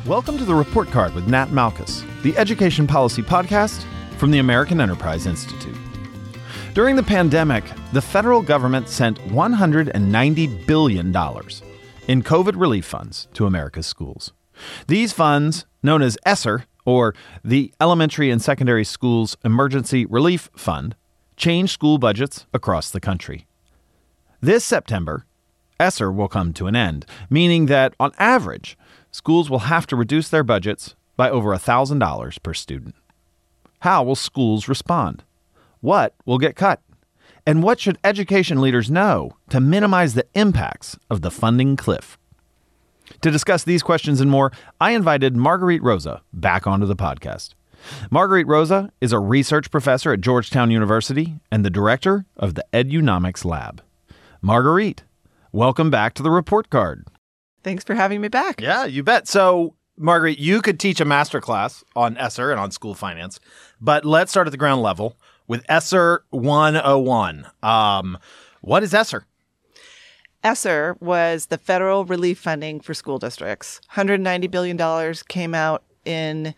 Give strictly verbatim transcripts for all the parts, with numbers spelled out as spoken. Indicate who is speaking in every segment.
Speaker 1: Welcome to the Report Card with Nat Malkus, the education policy podcast from the American Enterprise Institute. During the pandemic, the federal government sent one hundred ninety billion dollars in COVID relief funds to America's schools. These funds, known as ESSER, or the Elementary and Secondary Schools Emergency Relief Fund, changed school budgets across the country. This September, ESSER will come to an end, meaning that, on average, schools will have to reduce their budgets by over one thousand dollars per student. How will schools respond? What will get cut? And what should education leaders know to minimize the impacts of the funding cliff? To discuss these questions and more, I invited Marguerite Rosa back onto the podcast. Marguerite Rosa is a research professor at Georgetown University and the director of the Edunomics Lab. Marguerite, welcome back to the Report Card.
Speaker 2: Thanks for having me back.
Speaker 1: Yeah, you bet. So, Marguerite, you could teach a masterclass on ESSER and on school finance, but let's start at the ground level with ESSER one oh one. Um, what is ESSER?
Speaker 2: ESSER was the federal relief funding for school districts. one hundred ninety billion dollars came out in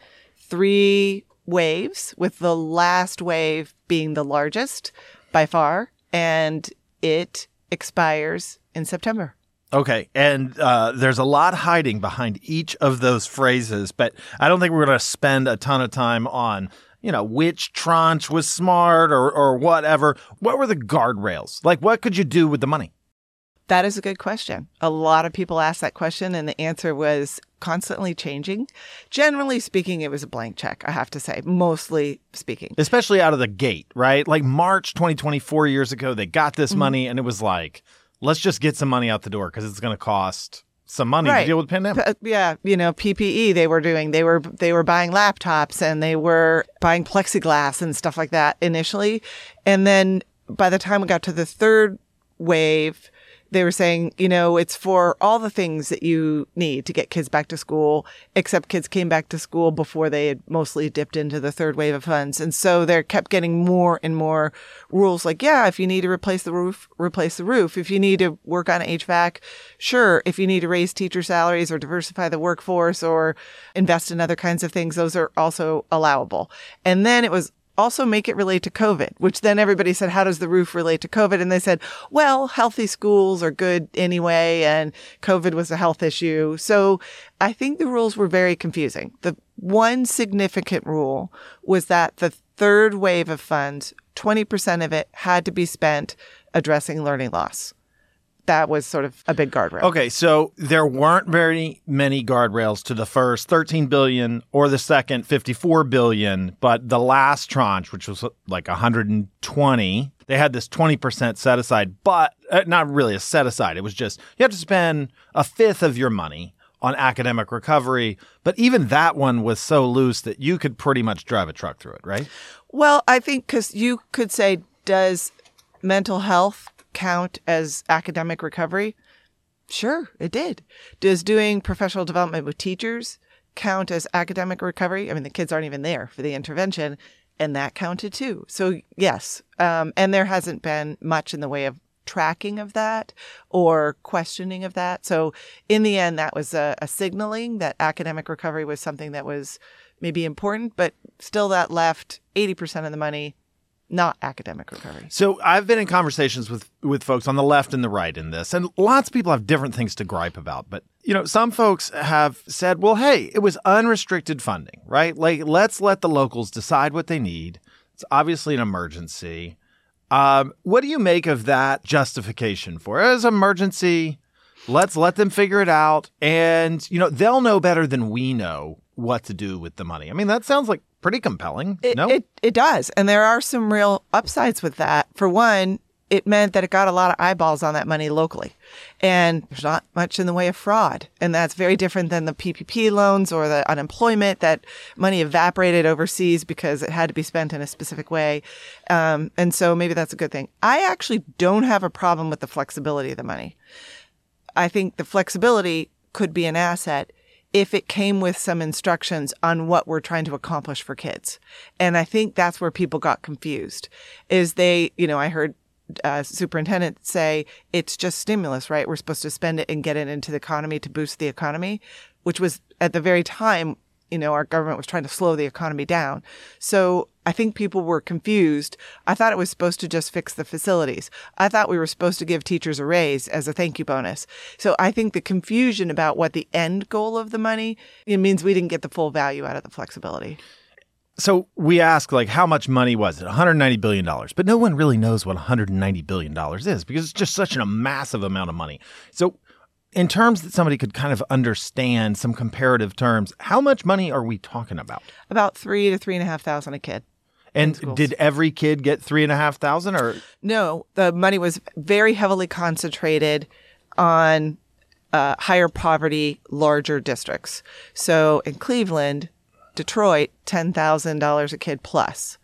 Speaker 2: three waves, with the last wave being the largest by far, and it expires in September.
Speaker 1: Okay, and uh, there's a lot hiding behind each of those phrases, but I don't think we're going to spend a ton of time on, you know, which tranche was smart or, or whatever. What were the guardrails? Like, what could you do with the money?
Speaker 2: That is a good question. A lot of people asked that question, and the answer was constantly changing. Generally speaking, it was a blank check, I have to say, mostly speaking.
Speaker 1: Especially out of the gate, right? Like March twenty twenty, four years ago, they got this mm-hmm. money, and it was like, let's just get some money out the door because it's going to cost some money
Speaker 2: right.
Speaker 1: to deal with the pandemic.
Speaker 2: P- yeah, you know, P P E they were doing. They were they were buying laptops and they were buying plexiglass and stuff like that initially. And then by the time we got to the third wave, they were saying, you know, it's for all the things that you need to get kids back to school, except kids came back to school before they had mostly dipped into the third wave of funds. And so they kept getting more and more rules like, yeah, if you need to replace the roof, replace the roof. If you need to work on H V A C, sure. If you need to raise teacher salaries or diversify the workforce or invest in other kinds of things, those are also allowable. And then it was also make it relate to COVID, which then everybody said, how does the roof relate to COVID? And they said, well, healthy schools are good anyway, and COVID was a health issue. So I think the rules were very confusing. The one significant rule was that the third wave of funds, twenty percent of it had to be spent addressing learning loss. That was sort of a big guardrail.
Speaker 1: Okay, so there weren't very many guardrails to the first thirteen billion dollars or the second fifty-four billion dollars, but the last tranche, which was like one hundred twenty, they had this twenty percent set aside, but uh, not really a set aside. It was just you have to spend a fifth of your money on academic recovery, but even that one was so loose that you could pretty much drive a truck through it, right?
Speaker 2: Well, I think because you could say, does mental health count as academic recovery? Sure, it did. Does doing professional development with teachers count as academic recovery? I mean, the kids aren't even there for the intervention, and that counted too. So yes, um, and there hasn't been much in the way of tracking of that or questioning of that. So in the end, that was a, a signaling that academic recovery was something that was maybe important, but still that left eighty percent of the money not academic recovery.
Speaker 1: So I've been in conversations with, with folks on the left and the right in this, and lots of people have different things to gripe about. But, you know, some folks have said, well, hey, it was unrestricted funding, right? Like, let's let the locals decide what they need. It's obviously an emergency. Um, what do you make of that justification for it? As an emergency, let's let them figure it out. And, you know, they'll know better than we know what to do with the money. I mean, that sounds like pretty compelling.
Speaker 2: It,
Speaker 1: no?
Speaker 2: It, it does. And there are some real upsides with that. For one, it meant that it got a lot of eyeballs on that money locally. And there's not much in the way of fraud. And that's very different than the P P P loans or the unemployment, that money evaporated overseas because it had to be spent in a specific way. Um, and so maybe that's a good thing. I actually don't have a problem with the flexibility of the money. I think the flexibility could be an asset if it came with some instructions on what we're trying to accomplish for kids. And I think that's where people got confused, is they, you know, I heard uh, superintendent say, it's just stimulus, right? We're supposed to spend it and get it into the economy to boost the economy. which was at the very time, you know, our government was trying to slow the economy down. So I think people were confused. I thought it was supposed to just fix the facilities. I thought we were supposed to give teachers a raise as a thank you bonus. So I think the confusion about what the end goal of the money, it means we didn't get the full value out of the flexibility.
Speaker 1: So we ask, like, how much money was it? one hundred ninety billion dollars. But no one really knows what one hundred ninety billion dollars is because it's just such a massive amount of money. So in terms that somebody could kind of understand, some comparative terms, how much money are we talking about?
Speaker 2: About three to three and a half thousand a kid.
Speaker 1: And did every kid get three and a half thousand or?
Speaker 2: No, the money was very heavily concentrated on uh, higher poverty, larger districts. So in Cleveland, Detroit, ten thousand dollars a kid plus.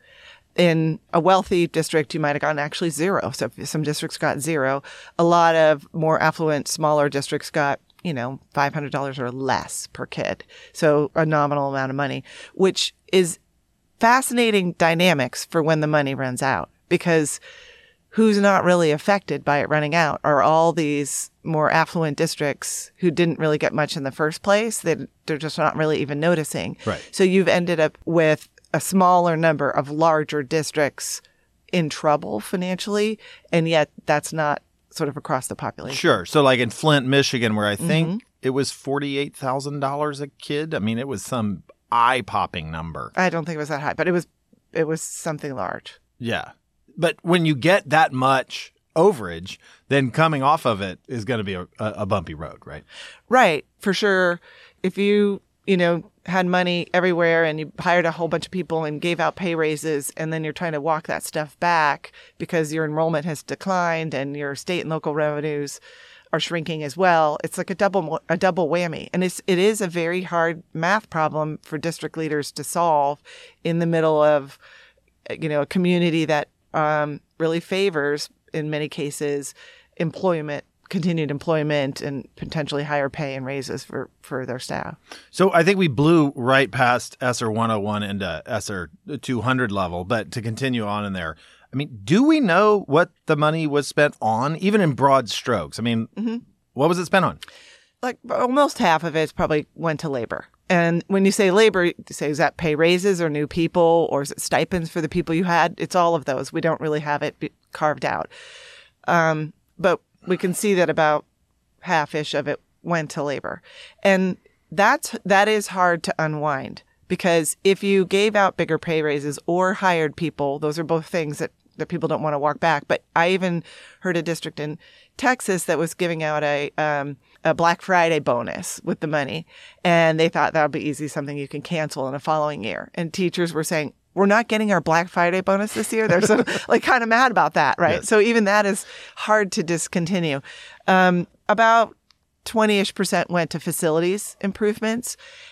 Speaker 2: In a wealthy district, you might have gotten actually zero. So some districts got zero. A lot of more affluent, smaller districts got, you know, five hundred dollars or less per kid. So a nominal amount of money, which is fascinating dynamics for when the money runs out, because who's not really affected by it running out are all these more affluent districts who didn't really get much in the first place. They, they're just not really even noticing.
Speaker 1: Right.
Speaker 2: So you've ended up with a smaller number of larger districts in trouble financially, and yet that's not sort of across the population.
Speaker 1: Sure. So like in Flint, Michigan, where I think mm-hmm. it was forty-eight thousand dollars a kid. I mean, it was some eye-popping number.
Speaker 2: I don't think it was that high, but it was it was something large.
Speaker 1: Yeah. But when you get that much overage, then coming off of it is going to be a, a bumpy road, right?
Speaker 2: Right, for sure. If you, you know, had money everywhere and you hired a whole bunch of people and gave out pay raises, and then you're trying to walk that stuff back because your enrollment has declined and your state and local revenues are shrinking as well. It's like a double a double whammy. And it's it is a very hard math problem for district leaders to solve in the middle of, you know, a community that um, really favors, in many cases, employment, continued employment, and potentially higher pay and raises for, for their staff.
Speaker 1: So I think we blew right past E S S E R one oh one into E S S E R two hundred level, but to continue on in there, I mean, do we know what the money was spent on, even in broad strokes? I mean, mm-hmm. what was it spent on?
Speaker 2: Like almost half of it probably went to labor. And when you say labor, you say, is that pay raises or new people, or is it stipends for the people you had? It's all of those. We don't really have it carved out. Um, but we can see that about half-ish of it went to labor. And that's, that is hard to unwind, because if you gave out bigger pay raises or hired people, those are both things that, that people don't want to walk back. But I even heard a district in Texas that was giving out a um, a Black Friday bonus with the money. And they thought that would be easy, something you can cancel in a following year. And teachers were saying, we're not getting our Black Friday bonus this year. They're sort of like kind of mad about that, right? Yes. So even that is hard to discontinue. Um, about twenty-ish percent went to facilities improvements.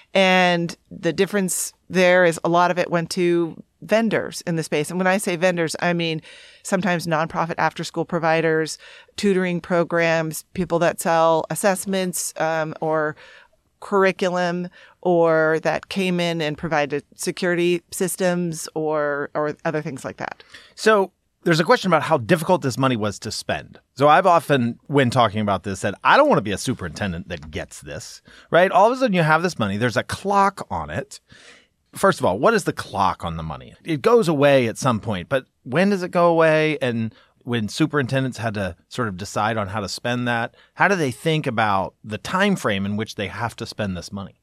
Speaker 2: And the difference there is a lot of it went to vendors in the space. And when I say vendors, I mean sometimes nonprofit after-school providers, tutoring programs, people that sell assessments um, or curriculum, or that came in and provided security systems or or other things like that.
Speaker 1: So there's a question about how difficult this money was to spend. So I've often, when talking about this, said, I don't want to be a superintendent that gets this, right? All of a sudden you have this money. There's a clock on it. First of all, what is the clock on the money? It goes away at some point, but when does it go away? And when superintendents had to sort of decide on how to spend that, how do they think about the time frame in which they have to spend this money?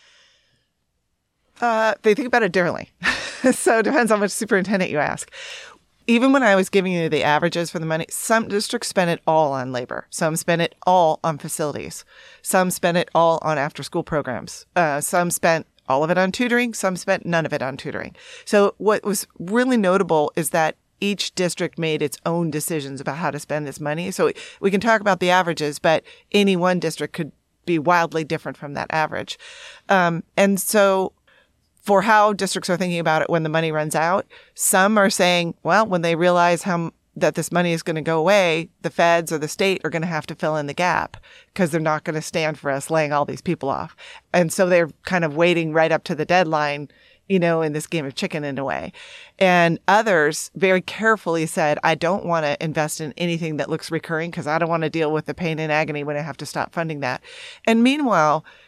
Speaker 2: Uh, they think about it differently. So it depends on which superintendent you ask. Even when I was giving you the averages for the money, some districts spend it all on labor. Some spend it all on facilities. Some spend it all on after-school programs. Uh, some spent all of it on tutoring. Some spent none of it on tutoring. So what was really notable is that each district made its own decisions about how to spend this money. So we can talk about the averages, but any one district could be wildly different from that average. Um, and so for how districts are thinking about it when the money runs out, some are saying, well, when they realize how that this money is going to go away, the feds or the state are going to have to fill in the gap because they're not going to stand for us laying all these people off. And so they're kind of waiting right up to the deadline, you know, in this game of chicken in a way. And others very carefully said, I don't want to invest in anything that looks recurring because I don't want to deal with the pain and agony when I have to stop funding that. And meanwhile,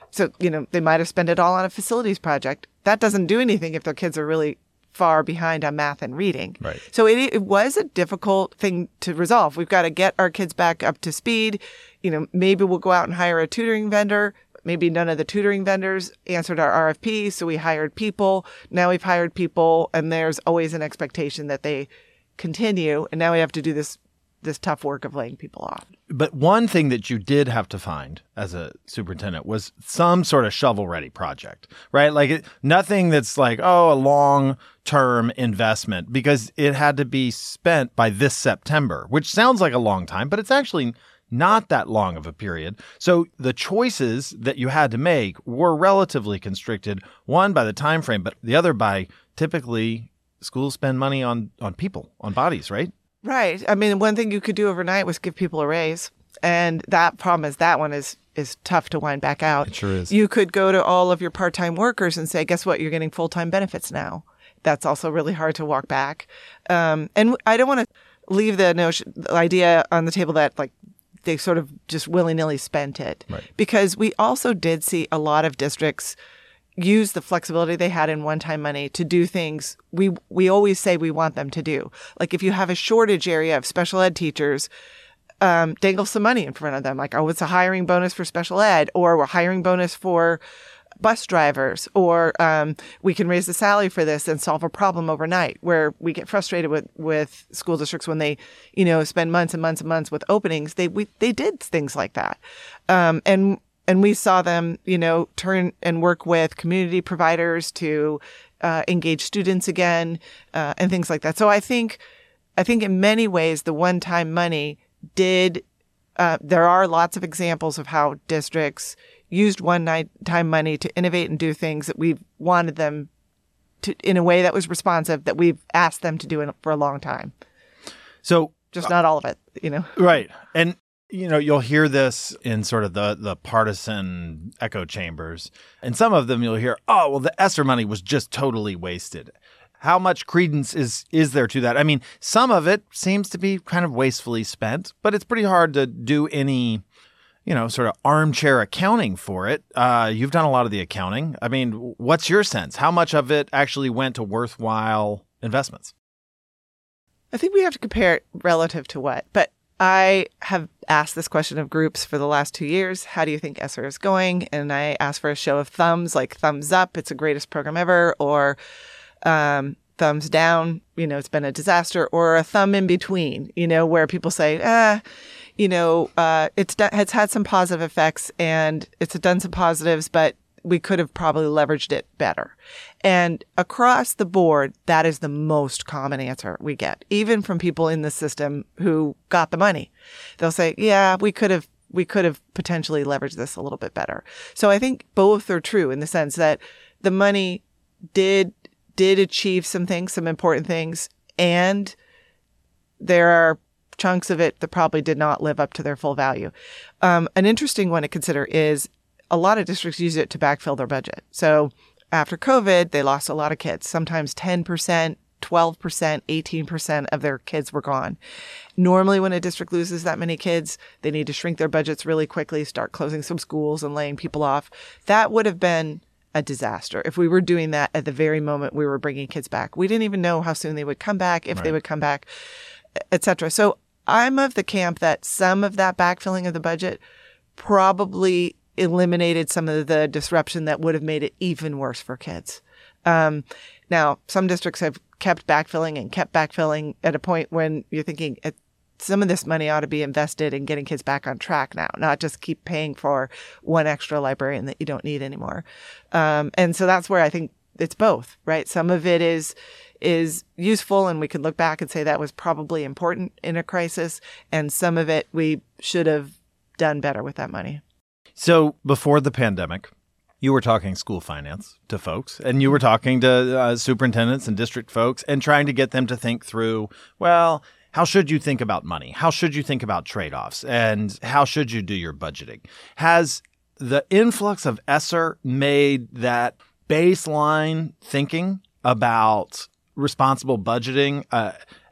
Speaker 2: So, you know, they might have spent it all on a facilities project. That doesn't do anything if their kids are really far behind on math and reading.
Speaker 1: Right.
Speaker 2: So it, it was a difficult thing to resolve. We've got to get our kids back up to speed. You know, maybe we'll go out and hire a tutoring vendor. Maybe none of the tutoring vendors answered our R F P, so we hired people. Now we've hired people, and there's always an expectation that they continue. And now we have to do this this tough work of laying people off.
Speaker 1: But one thing that you did have to find as a superintendent was some sort of shovel-ready project, right? Like it, nothing that's like, oh, a long-term investment, because it had to be spent by this September, which sounds like a long time, but it's actually not that long of a period. So the choices that you had to make were relatively constricted, one by the time frame, but the other by typically schools spend money on, on people, on bodies, right?
Speaker 2: Right. I mean, one thing you could do overnight was give people a raise. And that problem is that one is is tough to wind back out.
Speaker 1: It sure is.
Speaker 2: You could go to all of your part-time workers and say, guess what? You're getting full-time benefits now. That's also really hard to walk back. Um, and I don't want to leave the notion, the idea on the table that like they sort of just willy-nilly spent it.
Speaker 1: Right.
Speaker 2: Because we also did see a lot of districts use the flexibility they had in one-time money to do things we we always say we want them to do. Like if you have a shortage area of special ed teachers, um, dangle some money in front of them. Like, oh, it's a hiring bonus for special ed, or we're hiring bonus for bus drivers, or um, we can raise the salary for this and solve a problem overnight. Where we get frustrated with, with school districts when they, you know, spend months and months and months with openings. They we they did things like that, um, and. And we saw them, you know, turn and work with community providers to uh, engage students again, uh, and things like that. So I think, I think in many ways, the one-time money did. Uh, there are lots of examples of how districts used one-time money to innovate and do things that we've wanted them to in a way that was responsive, that we've asked them to do in, for a long time.
Speaker 1: So
Speaker 2: just not all of it, you know.
Speaker 1: Right. And you know, you'll hear this in sort of the, the partisan echo chambers. And some of them you'll hear, oh, well, the ESSER money was just totally wasted. How much credence is is there to that? I mean, some of it seems to be kind of wastefully spent, but it's pretty hard to do any, you know, sort of armchair accounting for it. Uh, you've done a lot of the accounting. I mean, what's your sense? How much of it actually went to worthwhile investments?
Speaker 2: I think we have to compare it relative to what, but I have asked this question of groups for the last two years. How do you think ESSER is going? And I asked for a show of thumbs, like thumbs up, it's the greatest program ever, or um, thumbs down, you know, it's been a disaster, or a thumb in between, you know, where people say, ah, you know, uh, it's, do- it's had some positive effects and it's done some positives, but we could have probably leveraged it better. And across the board, that is the most common answer we get, even from people in the system who got the money. They'll say, yeah, we could have, we could have potentially leveraged this a little bit better. So I think both are true in the sense that the money did, did achieve some things, some important things, and there are chunks of it that probably did not live up to their full value. Um, an interesting one to consider is a lot of districts use it to backfill their budget. So after COVID, they lost a lot of kids. Sometimes ten percent, twelve percent, eighteen percent of their kids were gone. Normally, when a district loses that many kids, they need to shrink their budgets really quickly, start closing some schools and laying people off. That would have been a disaster if we were doing that at the very moment we were bringing kids back. We didn't even know how soon they would come back, if
Speaker 1: Right.
Speaker 2: they would come back, et cetera. So I'm of the camp that some of that backfilling of the budget probably eliminated some of the disruption that would have made it even worse for kids. Um, now, some districts have kept backfilling and kept backfilling at a point when you're thinking it, some of this money ought to be invested in getting kids back on track now, not just keep paying for one extra librarian that you don't need anymore. Um, and so that's where I think it's both, right? Some of it is is useful and we can look back and say that was probably important in a crisis. And some of it we should have done better with that money.
Speaker 1: So before the pandemic, you were talking school finance to folks, and you were talking to uh, superintendents and district folks and trying to get them to think through, well, how should you think about money? How should you think about trade-offs? And how should you do your budgeting? Has the influx of ESSER made that baseline thinking about responsible budgeting, uh,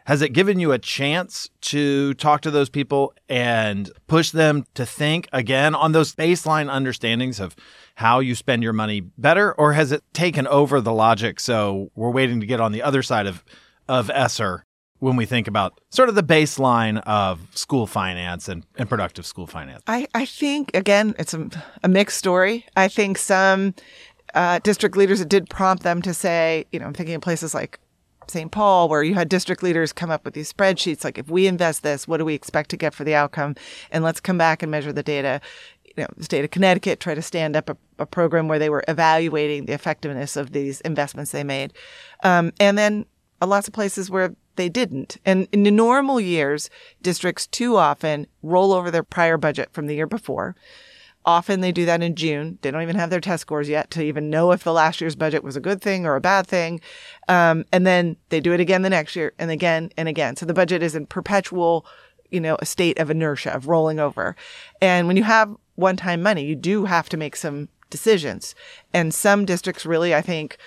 Speaker 1: Has it given you a chance to talk to those people and push them to think again on those baseline understandings of how you spend your money better? Or has it taken over the logic, so we're waiting to get on the other side of, of ESSER when we think about sort of the baseline of school finance and, and productive school finance?
Speaker 2: I, I think, again, it's a, a mixed story. I think some uh, district leaders, it did prompt them to say, you know, I'm thinking of places like Saint Paul, where you had district leaders come up with these spreadsheets, like if we invest this, what do we expect to get for the outcome? And let's come back and measure the data. You know, the state of Connecticut tried to stand up a, a program where they were evaluating the effectiveness of these investments they made. Um, and then uh, lots of places where they didn't. And in the normal years, districts too often roll over their prior budget from the year before. Often they do that in June. They don't even have their test scores yet to even know if the last year's budget was a good thing or a bad thing. Um, and then they do it again the next year and again and again. So the budget is in perpetual, you know, a state of inertia, of rolling over. And when you have one-time money, you do have to make some decisions. And some districts really, I think,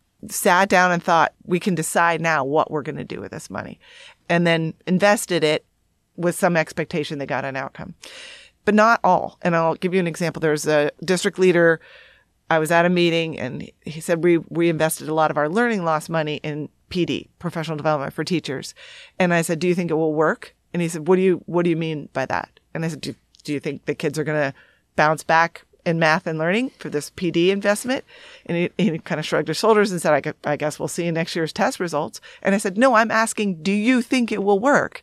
Speaker 2: sat down and thought, we can decide now what we're going to do with this money. And then invested it with some expectation they got an outcome. But not all. And I'll give you an example. There's a district leader. I was at a meeting and he said, we, we invested a lot of our learning loss money in P D, professional development for teachers. And I said, do you think it will work? And he said, what do you, what do you mean by that? And I said, do, do you think the kids are going to bounce back in math and learning for this P D investment? And he, he kind of shrugged his shoulders and said, I, I guess we'll see in next year's test results. And I said, no, I'm asking, do you think it will work?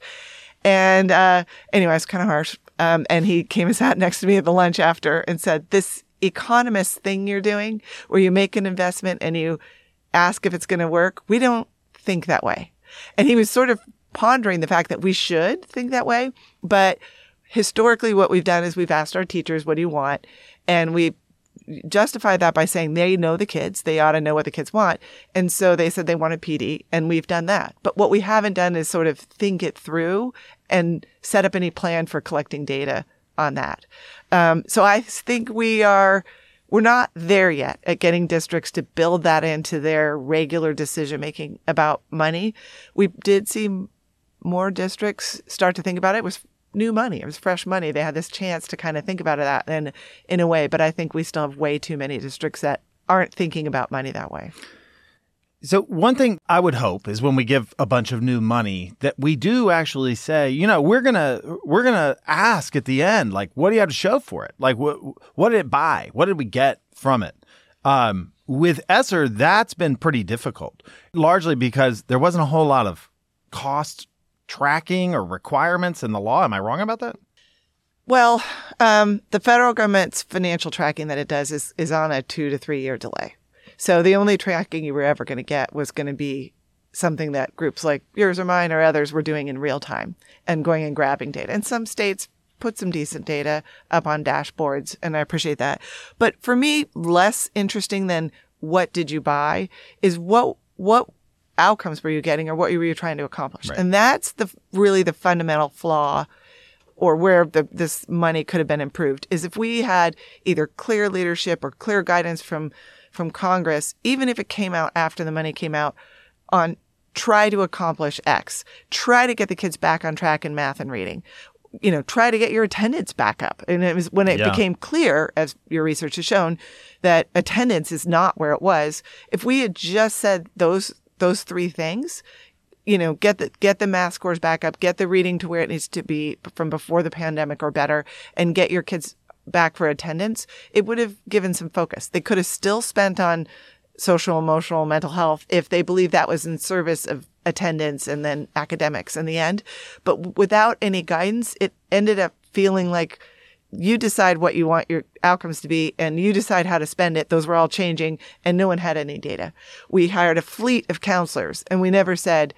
Speaker 2: And uh, anyway, it's kind of harsh. Um, and he came and sat next to me at the lunch after and said, this economist thing you're doing, where you make an investment and you ask if it's going to work, we don't think that way. And he was sort of pondering the fact that we should think that way. But historically, what we've done is we've asked our teachers, what do you want? And we justify that by saying they know the kids. They ought to know what the kids want. And so they said they wanted P D, and we've done that. But what we haven't done is sort of think it through and set up any plan for collecting data on that. Um, so I think we are, we're not there yet at getting districts to build that into their regular decision-making about money. We did see more districts start to think about it. It was new money. It was fresh money. They had this chance to kind of think about it that in, in a way. But I think we still have way too many districts that aren't thinking about money that way.
Speaker 1: So one thing I would hope is when we give a bunch of new money that we do actually say, you know, we're going to we're going to ask at the end, like, what do you have to show for it? Like, what what did it buy? What did we get from it? Um, with ESSER, that's been pretty difficult, largely because there wasn't a whole lot of cost tracking or requirements in the law. Am I wrong about that?
Speaker 2: Well, um, the federal government's financial tracking that it does is, is on a two to three year delay. So the only tracking you were ever going to get was going to be something that groups like yours or mine or others were doing in real time and going and grabbing data. And some states put some decent data up on dashboards, and I appreciate that. But for me, less interesting than what did you buy is what what outcomes were you getting or what were you trying to accomplish? Right. And that's the really the fundamental flaw, or where the, this money could have been improved, is if we had either clear leadership or clear guidance from from Congress, even if it came out after the money came out, on try to accomplish X, try to get the kids back on track in math and reading, you know, try to get your attendance back up. And it was when it yeah. became clear, as your research has shown, that attendance is not where it was. If we had just said those those three things, you know, get the get the math scores back up, get the reading to where it needs to be from before the pandemic or better, and get your kids back for attendance, it would have given some focus. They could have still spent on social, emotional, mental health if they believed that was in service of attendance and then academics in the end. But without any guidance, it ended up feeling like you decide what you want your outcomes to be and you decide how to spend it. Those were all changing and no one had any data. We hired a fleet of counselors and we never said,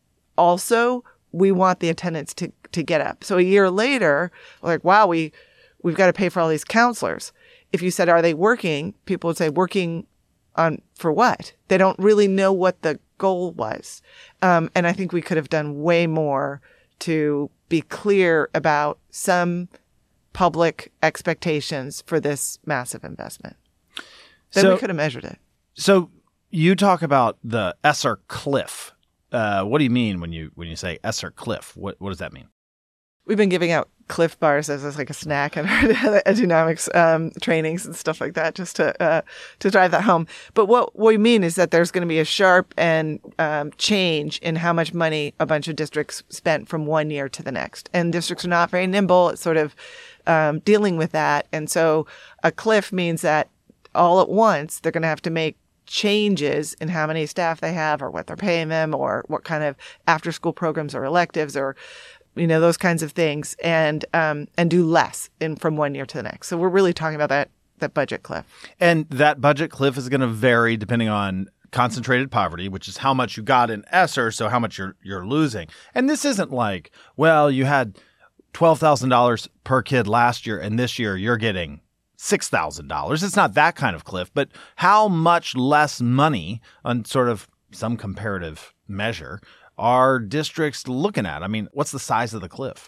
Speaker 2: also, we want the attendance to, to get up. So a year later, like, wow, we We've got to pay for all these counselors. If you said, are they working? People would say, working on for what? They don't really know what the goal was. Um, and I think we could have done way more to be clear about some public expectations for this massive investment. Then
Speaker 1: so,
Speaker 2: we could have measured it.
Speaker 1: So you talk about the ESSER cliff uh, what do you mean when you when you say ESSER cliff? What what does that mean?
Speaker 2: We've been giving out Cliff Bars as, as like a snack in our economics um, trainings and stuff like that, just to uh, to drive that home. But what, what we mean is that there's going to be a sharp and um, change in how much money a bunch of districts spent from one year to the next. And districts are not very nimble at sort of um, dealing with that. And so a cliff means that all at once they're going to have to make changes in how many staff they have or what they're paying them or what kind of after school programs or electives or you know, those kinds of things, and um, and do less in from one year to the next. So we're really talking about that that budget cliff.
Speaker 1: And that budget cliff is going to vary depending on concentrated poverty, which is how much you got in ESSER, so how much you're you're losing. And this isn't like, well, you had twelve thousand dollars per kid last year, and this year you're getting six thousand dollars. It's not that kind of cliff, but how much less money on sort of some comparative measure are districts looking at? I mean, what's the size of the cliff?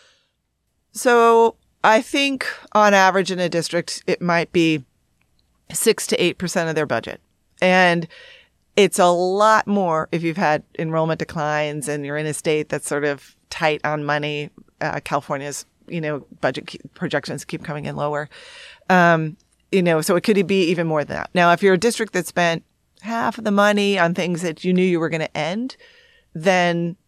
Speaker 2: So I think on average in a district, it might be six to eight percent of their budget. And it's a lot more if you've had enrollment declines and you're in a state that's sort of tight on money. Uh, California's, you know, budget ke- projections keep coming in lower. Um, you know, so it could be even more than that. Now, if you're a district that spent half of the money on things that you knew you were going to end, then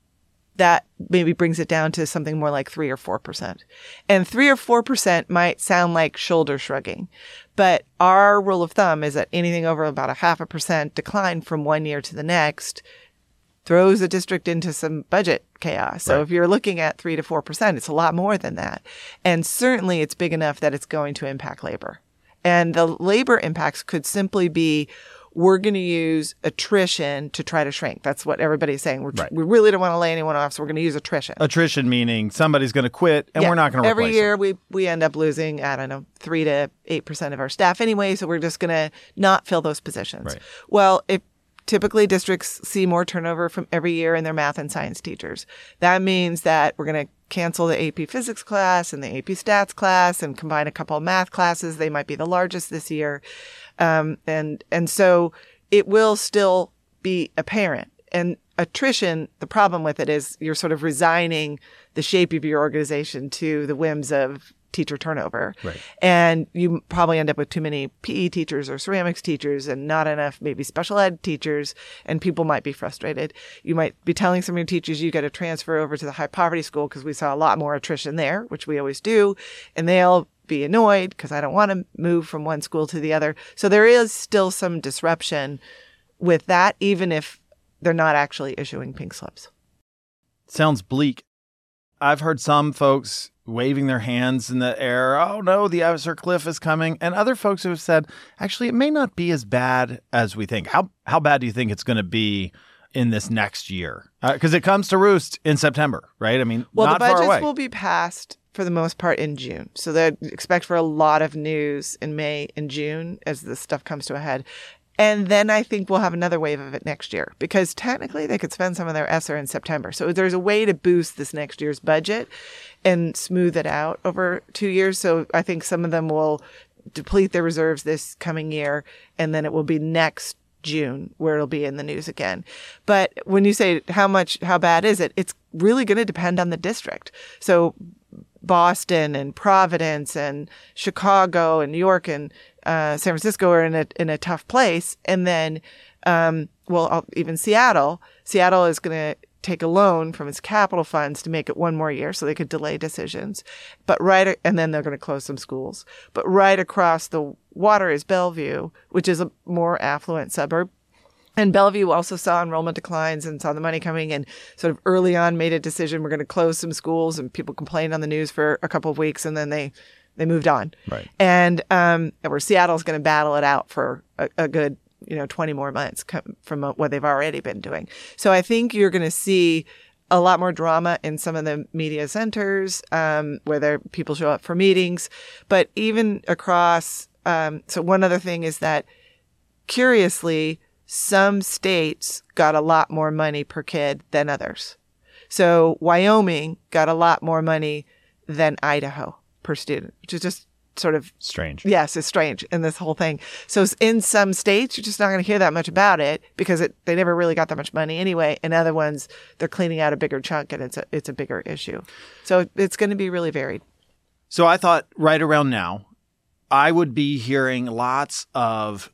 Speaker 2: that maybe brings it down to something more like three or four percent. And three or four percent might sound like shoulder shrugging, but our rule of thumb is that anything over about a half a percent decline from one year to the next throws a district into some budget chaos. So
Speaker 1: right.
Speaker 2: If you're looking at three to four percent, it's a lot more than that. And certainly it's big enough that it's going to impact labor. And the labor impacts could simply be, we're going to use attrition to try to shrink. That's what everybody's saying. We're,
Speaker 1: right.
Speaker 2: We really don't want to lay anyone off, so we're going to use attrition.
Speaker 1: Attrition meaning somebody's going to quit and
Speaker 2: yeah.
Speaker 1: we're not going to replace
Speaker 2: Every year
Speaker 1: them.
Speaker 2: we, we end up losing, I don't know, three to eight percent of our staff anyway, so we're just going to not fill those positions.
Speaker 1: Right.
Speaker 2: Well, if typically districts see more turnover from every year in their math and science teachers. That means that we're going to cancel the A P physics class and the A P stats class and combine a couple of math classes. They might be the largest this year. Um, and, and so it will still be apparent. And attrition, the problem with it is you're sort of resigning the shape of your organization to the whims of teacher turnover.
Speaker 1: Right.
Speaker 2: And you probably end up with too many P E teachers or ceramics teachers and not enough maybe special ed teachers, and people might be frustrated. You might be telling some of your teachers you got to transfer over to the high poverty school because we saw a lot more attrition there, which we always do, and they'll be annoyed because I don't want to move from one school to the other. So there is still some disruption with that, even if they're not actually issuing pink slips.
Speaker 1: Sounds bleak. I've heard some folks waving their hands in the air. Oh, no, the ESSER cliff is coming. And other folks who have said, actually, it may not be as bad as we think. How how bad do you think it's going to be in this next year? Because uh, it comes to roost in September, right? I mean,
Speaker 2: well,
Speaker 1: not
Speaker 2: the
Speaker 1: far away.
Speaker 2: budgets will be passed for the most part in June. So they expect for a lot of news in May and June as this stuff comes to a head. And then I think we'll have another wave of it next year because technically they could spend some of their ESSER in September. So there's a way to boost this next year's budget and smooth it out over two years. So I think some of them will deplete their reserves this coming year, and then it will be next June where it'll be in the news again. But when you say how much, how bad is it? It's really going to depend on the district. So Boston and Providence and Chicago and New York and uh, San Francisco are in a in a tough place, and then um, well, I'll, even Seattle. Seattle is going to take a loan from its capital funds to make it one more year, so they could delay decisions. But right, and then they're going to close some schools. But right across the water is Bellevue, which is a more affluent suburb. And Bellevue also saw enrollment declines and saw the money coming and sort of early on made a decision, we're going to close some schools, and people complained on the news for a couple of weeks, and then they, they moved on.
Speaker 1: Right.
Speaker 2: And um, where Seattle's going to battle it out for a, a good, you know, twenty more months from what they've already been doing. So I think you're going to see a lot more drama in some of the media centers um, where there people show up for meetings. But even across, um, so one other thing is that curiously, some states got a lot more money per kid than others. So Wyoming got a lot more money than Idaho per student, which is just sort of
Speaker 1: Strange.
Speaker 2: Yes, it's strange in this whole thing. So in some states, you're just not going to hear that much about it because it, they never really got that much money anyway. In other ones, they're cleaning out a bigger chunk and it's a, it's a bigger issue. So it's going to be really varied.
Speaker 1: So I thought right around now, I would be hearing lots of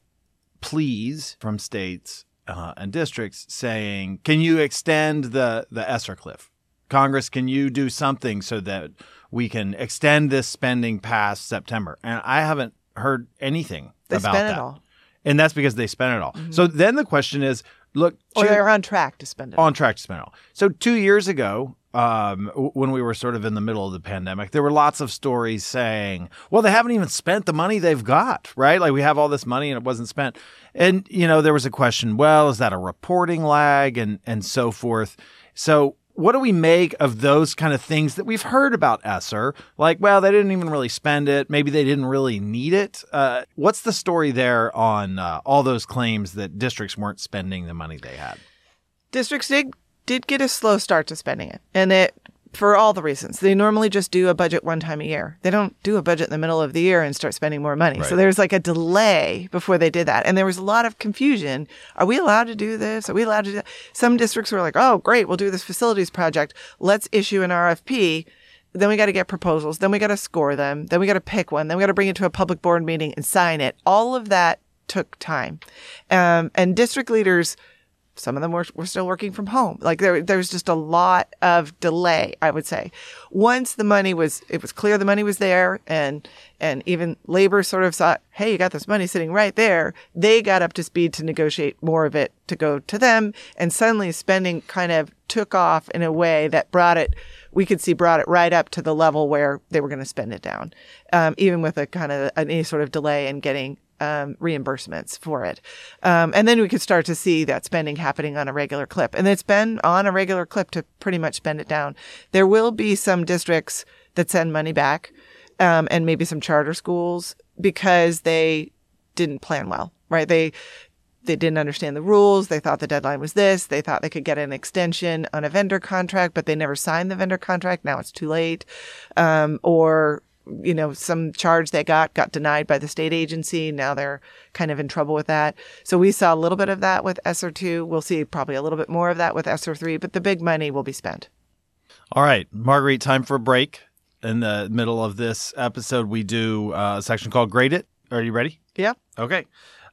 Speaker 1: pleas from states uh, and districts saying, can you extend the, the ESSER cliff? Congress, can you do something so that we can extend this spending past September? And I haven't heard anything
Speaker 2: they
Speaker 1: about
Speaker 2: spent
Speaker 1: that.
Speaker 2: It all.
Speaker 1: And that's because they spent it all. Mm-hmm. So then the question is, look.
Speaker 2: Or they're on track to spend it all.
Speaker 1: On track to spend it all. So two years ago, um, when we were sort of in the middle of the pandemic, there were lots of stories saying, well, they haven't even spent the money they've got, right? Like we have all this money and it wasn't spent. And, you know, there was a question, well, is that a reporting lag and, and so forth? So what do we make of those kind of things that we've heard about ESSER? Like, well, they didn't even really spend it. Maybe they didn't really need it. Uh, what's the story there on uh, all those claims that districts weren't spending the money they had?
Speaker 2: Districts did, did get a slow start to spending it. And it for all the reasons. They normally just do a budget one time a year. They don't do a budget in the middle of the year and start spending more money.
Speaker 1: Right.
Speaker 2: So there's like a delay before they did that. And there was a lot of confusion. Are we allowed to do this? Are we allowed to do that? Some districts were like, oh, great, we'll do this facilities project. Let's issue an R F P. Then we got to get proposals. Then we got to score them. Then we got to pick one. Then we got to bring it to a public board meeting and sign it. All of that took time. Um, and district leaders, some of them were, were still working from home. Like there, there was just a lot of delay, I would say. Once the money was, it was clear the money was there and, and even labor sort of thought, hey, you got this money sitting right there. They got up to speed to negotiate more of it to go to them. And suddenly spending kind of took off in a way that brought it, we could see brought it right up to the level where they were going to spend it down. Um, even with a kind of any sort of delay in getting Um, reimbursements for it. Um, and then we could start to see that spending happening on a regular clip. And it's been on a regular clip to pretty much spend it down. There will be some districts that send money back, um, and maybe some charter schools because they didn't plan well, right? They they didn't understand the rules. They thought the deadline was this. They thought they could get an extension on a vendor contract, but they never signed the vendor contract. Now it's too late. Um, or you know, some charge they got, got denied by the state agency. Now they're kind of in trouble with that. So we saw a little bit of that with ESSER two. We'll see probably a little bit more of that with ESSER three, but the big money will be spent.
Speaker 1: All right, Marguerite, time for a break. In the middle of this episode, we do uh, a section called Grade It. Are you ready?
Speaker 2: Yeah.
Speaker 1: Okay.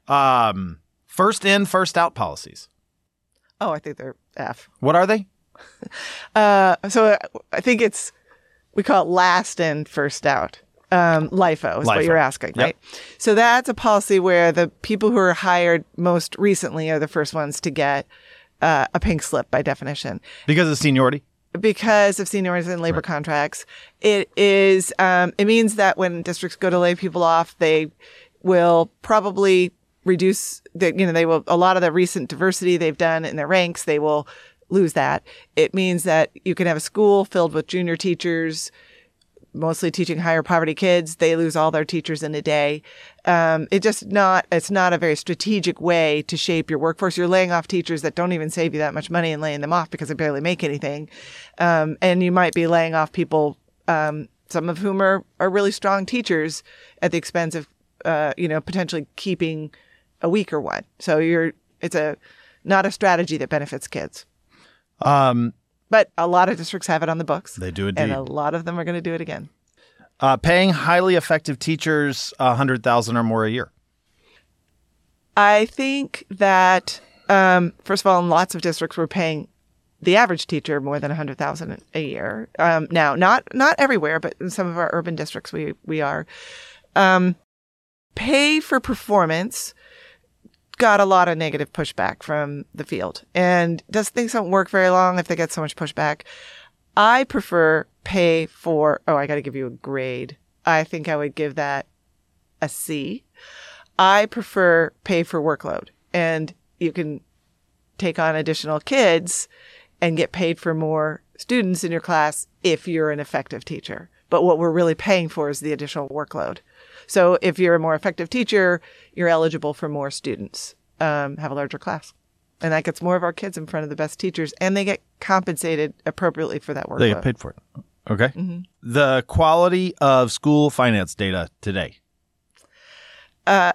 Speaker 1: Um, first in, first out policies.
Speaker 2: Oh, I think they're F.
Speaker 1: What are they?
Speaker 2: uh, so I think it's, we call it last in, first out. Um, LIFO is
Speaker 1: LIFO.
Speaker 2: what you're asking, right? Yep. So that's a policy where the people who are hired most recently are the first ones to get uh, a pink slip by definition.
Speaker 1: Because of seniority?
Speaker 2: Because of seniority in labor right. contracts. It is, um, it means that when districts go to lay people off, they will probably reduce the, you know, they will, a lot of the recent diversity they've done in their ranks, they will lose that. It means that you can have a school filled with junior teachers, mostly teaching higher poverty kids. They lose all their teachers in a day. Um, it just not, it's not a very strategic way to shape your workforce. You're laying off teachers that don't even save you that much money and laying them off because they barely make anything. Um, and you might be laying off people, um, some of whom are, are really strong teachers at the expense of, uh, you know, potentially keeping a weaker one. So you're, it's a, not a strategy that benefits kids.
Speaker 1: Um,
Speaker 2: but a lot of districts have it on the books.
Speaker 1: They do indeed.
Speaker 2: And a lot of them are going to do it again.
Speaker 1: Uh, paying highly effective teachers one hundred thousand dollars or more a year.
Speaker 2: I think that, um, first of all, in lots of districts, we're paying the average teacher more than one hundred thousand dollars a year. Um, now, not not everywhere, but in some of our urban districts, we, we are. Um, pay for performance got a lot of negative pushback from the field. And does things don't work very long if they get so much pushback. I prefer pay for, oh, I got to give you a grade. I think I would give that a C. I prefer pay for workload. And you can take on additional kids and get paid for more students in your class if you're an effective teacher. But what we're really paying for is the additional workload. So if you're a more effective teacher, you're eligible for more students, um, have a larger class. And that gets more of our kids in front of the best teachers, and they get compensated appropriately for that workload.
Speaker 1: They get paid for it. Okay. Mm-hmm. The quality of school finance data today.
Speaker 2: Uh,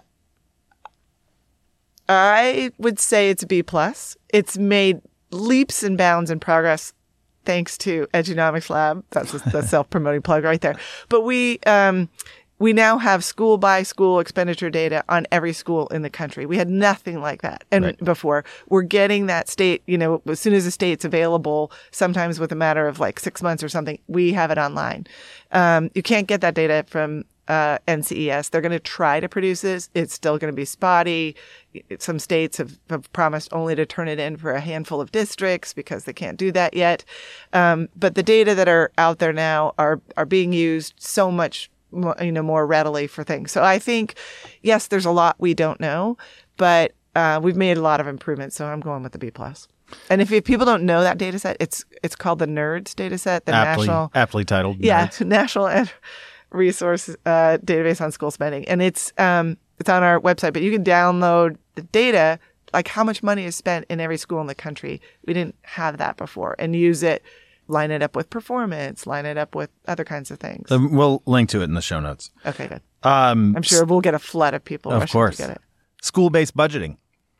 Speaker 2: I would say it's a B plus. It's made leaps and bounds in progress thanks to Edunomics Lab. That's a, the self-promoting plug right there. But we um, we now have school by school expenditure data on every school in the country. We had nothing like that and
Speaker 1: right.
Speaker 2: before. We're getting that state, you know, as soon as the state's available, sometimes with a matter of like six months or something, we have it online. Um, you can't get that data from uh, N C E S. They're going to try to produce this. It's still going to be spotty. Some states have, have promised only to turn it in for a handful of districts because they can't do that yet. Um, but the data that are out there now are are being used so much more, you know, more readily for things. So I think, yes, there's a lot we don't know, but uh, we've made a lot of improvements. So I'm going with the B plus. And if, if people don't know that data set, it's it's called the NERDS data set, the
Speaker 1: aptly,
Speaker 2: national
Speaker 1: aptly titled.
Speaker 2: Yeah,
Speaker 1: NERDS.
Speaker 2: National Ed- Resource uh, Database on School Spending, and it's um it's on our website. But you can download the data, like how much money is spent in every school in the country. We didn't have that before, and use it, line it up with performance, line it up with other kinds of things.
Speaker 1: Um, we'll link to it in the show notes.
Speaker 2: Okay, good.
Speaker 1: Um,
Speaker 2: I'm sure we'll get a flood of people.
Speaker 1: Of
Speaker 2: rushing
Speaker 1: course.
Speaker 2: to get it.
Speaker 1: School-based budgeting.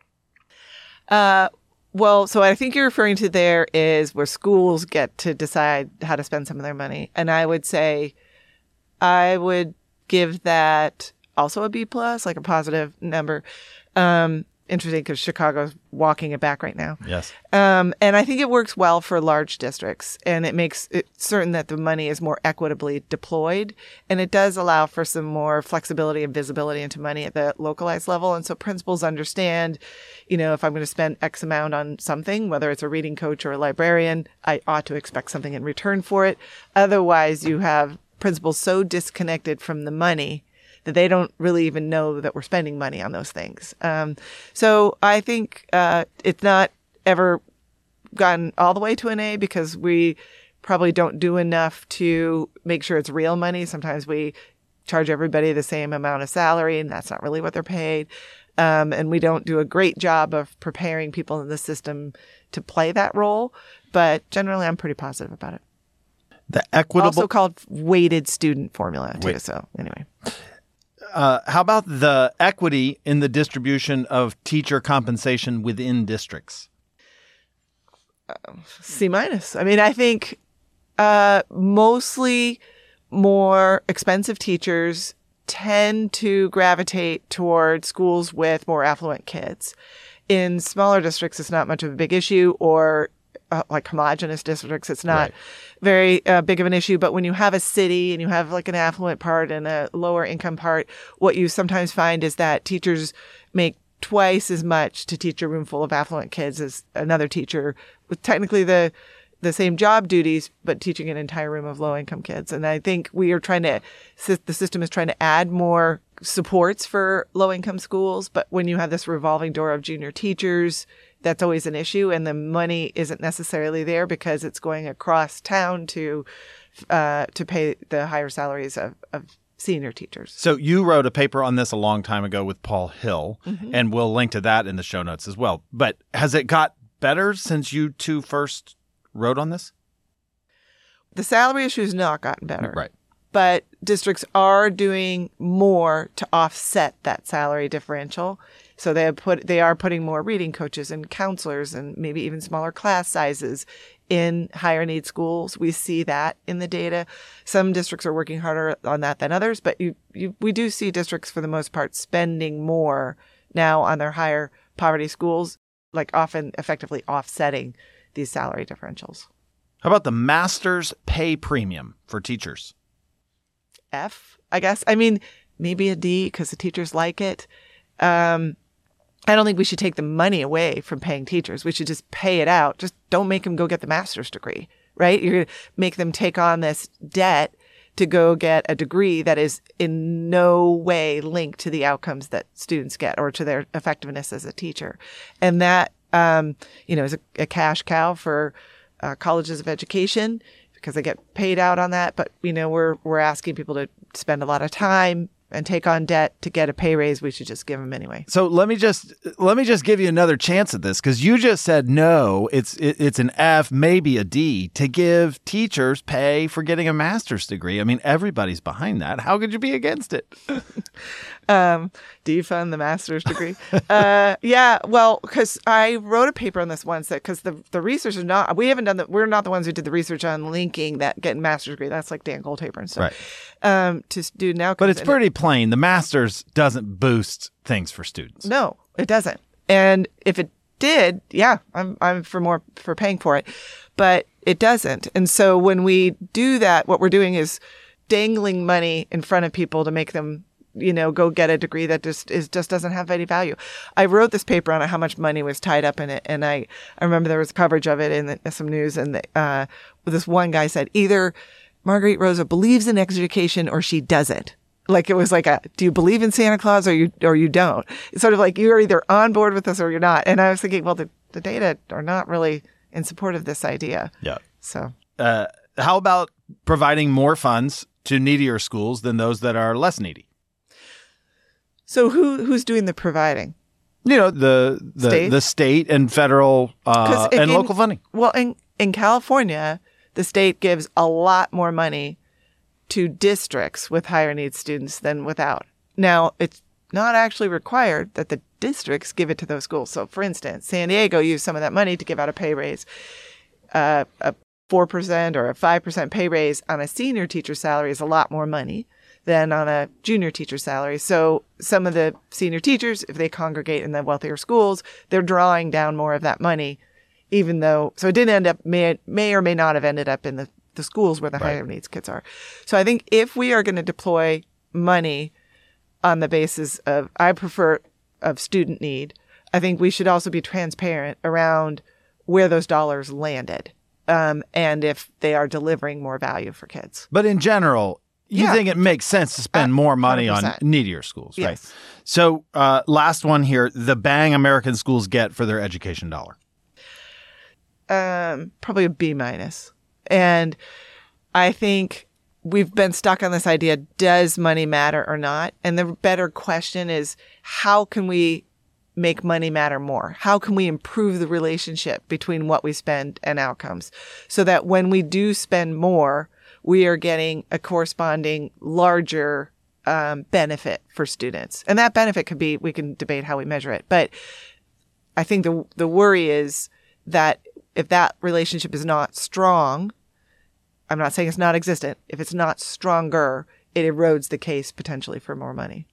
Speaker 2: Uh, well, so I think you're referring to there is where schools get to decide how to spend some of their money. And I would say I would give that also a B plus, like a positive number. Um, interesting because Chicago's walking it back right now.
Speaker 1: Yes.
Speaker 2: Um, and I think it works well for large districts, and it makes it certain that the money is more equitably deployed. And it does allow for some more flexibility and visibility into money at the localized level. And so principals understand, you know, if I'm going to spend X amount on something, whether it's a reading coach or a librarian, I ought to expect something in return for it. Otherwise, you have principals so disconnected from the money that they don't really even know that we're spending money on those things. Um, so I think uh, it's not ever gotten all the way to an A because we probably don't do enough to make sure it's real money. Sometimes we charge everybody the same amount of salary, and that's not really what they're paid. Um, and we don't do a great job of preparing people in the system to play that role. But generally, I'm pretty positive about it.
Speaker 1: The equitable...
Speaker 2: Also called weighted student formula, too.
Speaker 1: Wait.
Speaker 2: So anyway...
Speaker 1: Uh, how about the equity in the distribution of teacher compensation within districts?
Speaker 2: Uh, C minus. I mean, I think uh, mostly more expensive teachers tend to gravitate toward schools with more affluent kids. In smaller districts, it's not much of a big issue, or uh, like homogenous districts, it's not
Speaker 1: Right.
Speaker 2: very uh, big of an issue. But when you have a city and you have like an affluent part and a lower income part, what you sometimes find is that teachers make twice as much to teach a room full of affluent kids as another teacher with technically the the same job duties, but teaching an entire room of low income kids. And I think we are trying to, the system is trying to add more supports for low income schools. But when you have this revolving door of junior teachers, that's always an issue. And the money isn't necessarily there because it's going across town to, uh, to pay the higher salaries of, of senior teachers.
Speaker 1: So you wrote a paper on this a long time ago with Paul Hill, mm-hmm. and we'll link to that in the show notes as well. But has it got better since you two first wrote on this?
Speaker 2: The salary issue has not gotten better.
Speaker 1: Right.
Speaker 2: But districts are doing more to offset that salary differential. So they have put they are putting more reading coaches and counselors and maybe even smaller class sizes in higher need schools. We see that in the data. Some districts are working harder on that than others, but you, you we do see districts for the most part spending more now on their higher poverty schools, like often effectively offsetting these salary differentials.
Speaker 1: How about the master's pay premium for teachers?
Speaker 2: F, I guess. I mean, maybe a D because the teachers like it. Um, I don't think we should take the money away from paying teachers. We should just pay it out. Just don't make them go get the master's degree, right? You're going to make them take on this debt to go get a degree that is in no way linked to the outcomes that students get or to their effectiveness as a teacher. And that, um, you know, is a, a cash cow for uh, colleges of education because they get paid out on that. But, you know, we're we're asking people to spend a lot of time and take on debt to get a pay raise, we should just give them anyway.
Speaker 1: So let me just let me just give you another chance at this, because you just said no, it's it, it's an F, maybe a D, to give teachers pay for getting a master's degree. I mean, everybody's behind that. How could you be against it?
Speaker 2: um, defund the master's degree. uh, yeah, well, because I wrote a paper on this once that because the the research is not we haven't done that. We're not the ones who did the research on linking that getting master's degree. That's like Dan Goldhaber and stuff.
Speaker 1: Right.
Speaker 2: Um, to student outcomes.
Speaker 1: But it's pretty plain. The master's doesn't boost things for students.
Speaker 2: No, it doesn't. And if it did, yeah, I'm I'm for more for paying for it, but it doesn't. And so when we do that, what we're doing is dangling money in front of people to make them, you know, go get a degree that just is just doesn't have any value. I wrote this paper on how much money was tied up in it, and I I remember there was coverage of it in the, some news, and the, uh, this one guy said either Marguerite Rosa believes in education or she doesn't. Like it was like a, do you believe in Santa Claus or you or you don't? It's sort of like you're either on board with this or you're not. And I was thinking, well, the, the data are not really in support of this idea.
Speaker 1: Yeah.
Speaker 2: So
Speaker 1: uh, how about providing more funds to needier schools than those that are less needy?
Speaker 2: So who who's doing the providing?
Speaker 1: You know, the the
Speaker 2: State?
Speaker 1: the state and federal uh,
Speaker 2: in,
Speaker 1: and local funding.
Speaker 2: Well, in in California, the state gives a lot more money to districts with higher needs students than without. Now, it's not actually required that the districts give it to those schools. So, for instance, San Diego used some of that money to give out a pay raise, uh, a four percent or a five percent pay raise on a senior teacher salary is a lot more money than on a junior teacher salary. So some of the senior teachers, if they congregate in the wealthier schools, they're drawing down more of that money, even though, so it didn't end up, may, may or may not have ended up in the the schools where the
Speaker 1: Right.
Speaker 2: higher needs kids are. So I think if we are going to deploy money on the basis of, I prefer, of student need, I think we should also be transparent around where those dollars landed um, and if they are delivering more value for kids.
Speaker 1: But in general, you
Speaker 2: Yeah.
Speaker 1: think it makes sense to spend
Speaker 2: Uh,
Speaker 1: more money
Speaker 2: one
Speaker 1: on
Speaker 2: hundred percent.
Speaker 1: needier schools, right?
Speaker 2: Yes.
Speaker 1: So uh, last one here, the bang American schools get for their education dollar.
Speaker 2: Um, probably a B minus. And I think we've been stuck on this idea, does money matter or not? And the better question is, how can we make money matter more? How can we improve the relationship between what we spend and outcomes so that when we do spend more, we are getting a corresponding larger um, benefit for students? And that benefit could be, we can debate how we measure it, but I think the the worry is that if that relationship is not strong, I'm not saying it's not existent. If it's not stronger, it erodes the case potentially for more money.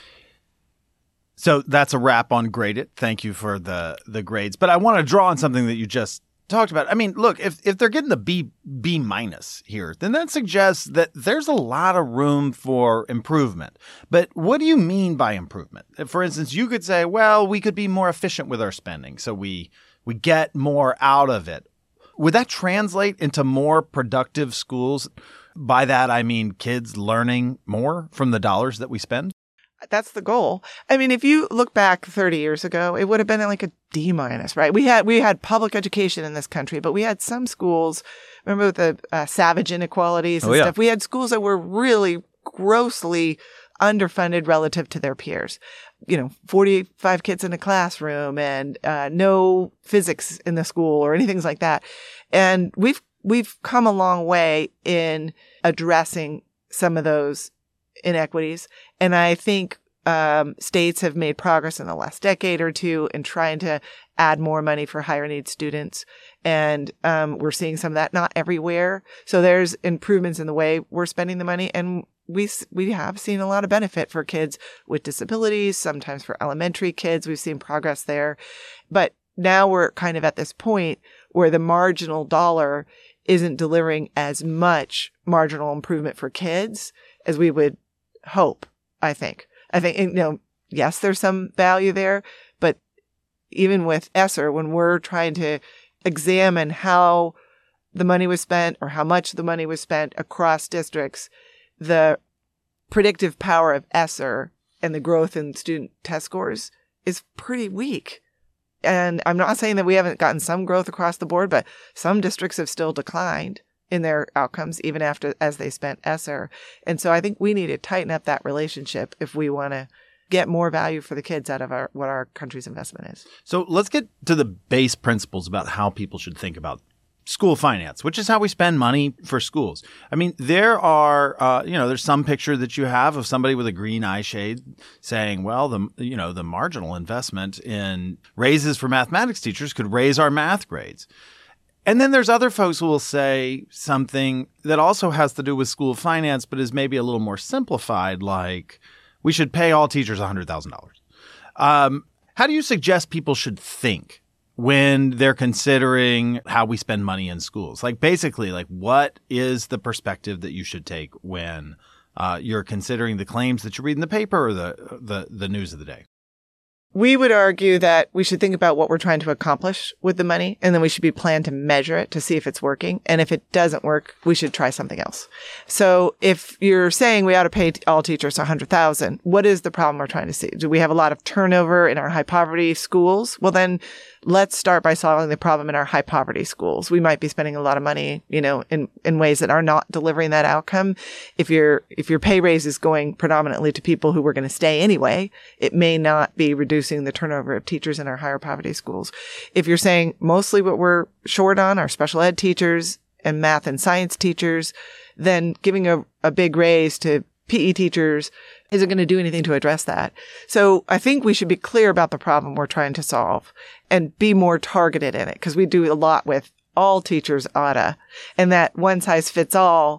Speaker 1: So that's a wrap on Grade It. Thank you for the the grades. But I want to draw on something that you just talked about. I mean, look, if if they're getting the B B minus here, then that suggests that there's a lot of room for improvement. But what do you mean by improvement? For instance, you could say, well, we could be more efficient with our spending, so we we get more out of it. Would that translate into more productive schools? By that, I mean kids learning more from the dollars that we spend?
Speaker 2: That's the goal. I mean, if you look back thirty years ago, it would have been like a D minus, right? We had we had public education in this country, but we had some schools. Remember the uh, savage inequalities and
Speaker 1: Oh, yeah.
Speaker 2: stuff. We had schools that were really grossly underfunded relative to their peers. You know, forty-five kids in a classroom and uh, no physics in the school or anything like that. And we've we've come a long way in addressing some of those inequities. And I think um, states have made progress in the last decade or two in trying to add more money for higher needs students. And um, we're seeing some of that, not everywhere. So there's improvements in the way we're spending the money. And we we have seen a lot of benefit for kids with disabilities, sometimes for elementary kids. We've seen progress there. But now we're kind of at this point where the marginal dollar isn't delivering as much marginal improvement for kids as we would hope, I think. I think, you know, yes, there's some value there, but even with ESSER, when we're trying to examine how the money was spent or how much the money was spent across districts, the predictive power of ESSER and the growth in student test scores is pretty weak. And I'm not saying that we haven't gotten some growth across the board, but some districts have still declined. in their outcomes, even after as they spent ESSER. And so I think we need to tighten up that relationship if we want to get more value for the kids out of our what our country's investment is.
Speaker 1: So let's get to the base principles about how people should think about school finance, which is how we spend money for schools. I mean, there are, uh, you know, there's some picture that you have of somebody with a green eye shade saying, well, the, you know, the marginal investment in raises for mathematics teachers could raise our math grades. And then there's other folks who will say something that also has to do with school finance, but is maybe a little more simplified, like we should pay all teachers one hundred thousand dollars. Um, how do you suggest people should think when they're considering how we spend money in schools? Like basically, like what is the perspective that you should take when uh, you're considering the claims that you read in the paper or the, the, the news of the day?
Speaker 2: We would argue that we should think about what we're trying to accomplish with the money, and then we should be planned to measure it to see if it's working. And if it doesn't work, we should try something else. So if you're saying we ought to pay all teachers one hundred thousand dollars, what is the problem we're trying to see? Do we have a lot of turnover in our high poverty schools? Well, then let's start by solving the problem in our high poverty schools. We might be spending a lot of money, you know, in, in ways that are not delivering that outcome. If your, if your pay raise is going predominantly to people who were going to stay anyway, it may not be reducing the turnover of teachers in our higher poverty schools. If you're saying mostly what we're short on are special ed teachers and math and science teachers, then giving a, a big raise to P E teachers isn't going to do anything to address that. So I think we should be clear about the problem we're trying to solve and be more targeted in it, because we do a lot with all teachers oughta, and that one size fits all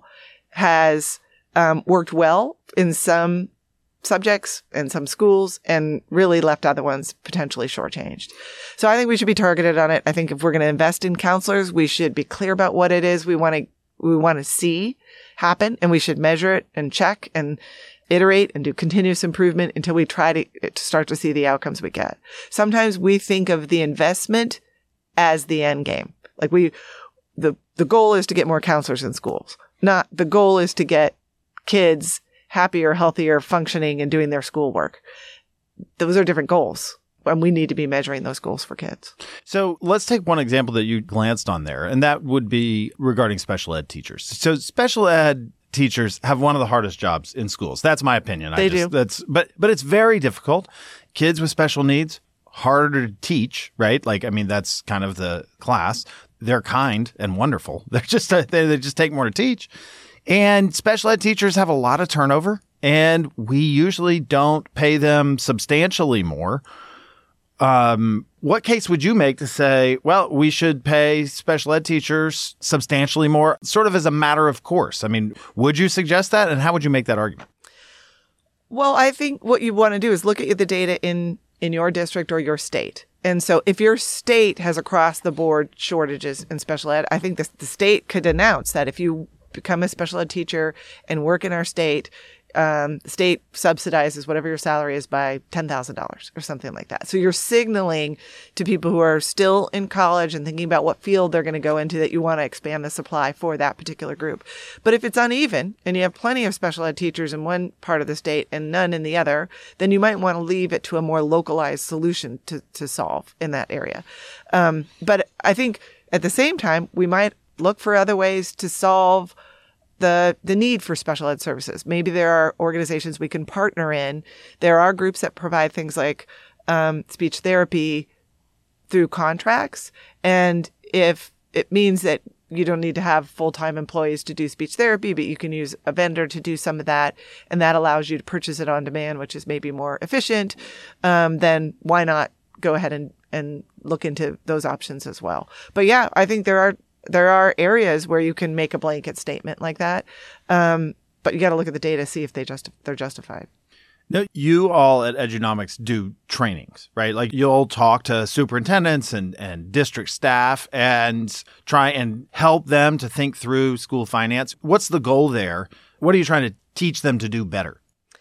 Speaker 2: has um, worked well in some subjects and some schools and really left other ones potentially shortchanged. So I think we should be targeted on it. I think if we're going to invest in counselors, we should be clear about what it is we want to we want to see happen, and we should measure it and check and iterate and do continuous improvement until we try to, to start to see the outcomes we get. Sometimes we think of the investment as the end game. Like we, the, the goal is to get more counselors in schools. Not the goal is to get kids happier, healthier, functioning and doing their schoolwork. Those are different goals. And we need to be measuring those goals for kids.
Speaker 1: So let's take one example that you glanced on there, and that would be regarding special ed teachers. So special ed teachers have one of the hardest jobs in schools. That's my opinion.
Speaker 2: They
Speaker 1: I just,
Speaker 2: do.
Speaker 1: That's, but, but it's very difficult. Kids with special needs, harder to teach, right? Like, I mean, that's kind of the class. They're kind and wonderful. They're just, they, they just take more to teach. And special ed teachers have a lot of turnover, and we usually don't pay them substantially more. Um, what case would you make to say, well, we should pay special ed teachers substantially more, sort of as a matter of course? I mean, would you suggest that? And how would you make that argument?
Speaker 2: Well, I think what you want to do is look at the data in, in your district or your state. And so if your state has across the board shortages in special ed, I think the, the state could announce that if you become a special ed teacher and work in our state, Um, the state subsidizes whatever your salary is by ten thousand dollars or something like that. So you're signaling to people who are still in college and thinking about what field they're going to go into that you want to expand the supply for that particular group. But if it's uneven and you have plenty of special ed teachers in one part of the state and none in the other, then you might want to leave it to a more localized solution to, to solve in that area. Um, but I think at the same time, we might look for other ways to solve the the need for special ed services. Maybe there are organizations we can partner in. There are groups that provide things like um, speech therapy through contracts. And if it means that you don't need to have full-time employees to do speech therapy, but you can use a vendor to do some of that, and that allows you to purchase it on demand, which is maybe more efficient, um, then why not go ahead and, and look into those options as well. But yeah, I think there are There are areas where you can make a blanket statement like that, um, but you got to look at the data, see if they just they're justified.
Speaker 1: Now, you all at Edunomics do trainings, right? Like you'll talk to superintendents and, and district staff and try and help them to think through school finance. What's the goal there? What are you trying to teach them to do better?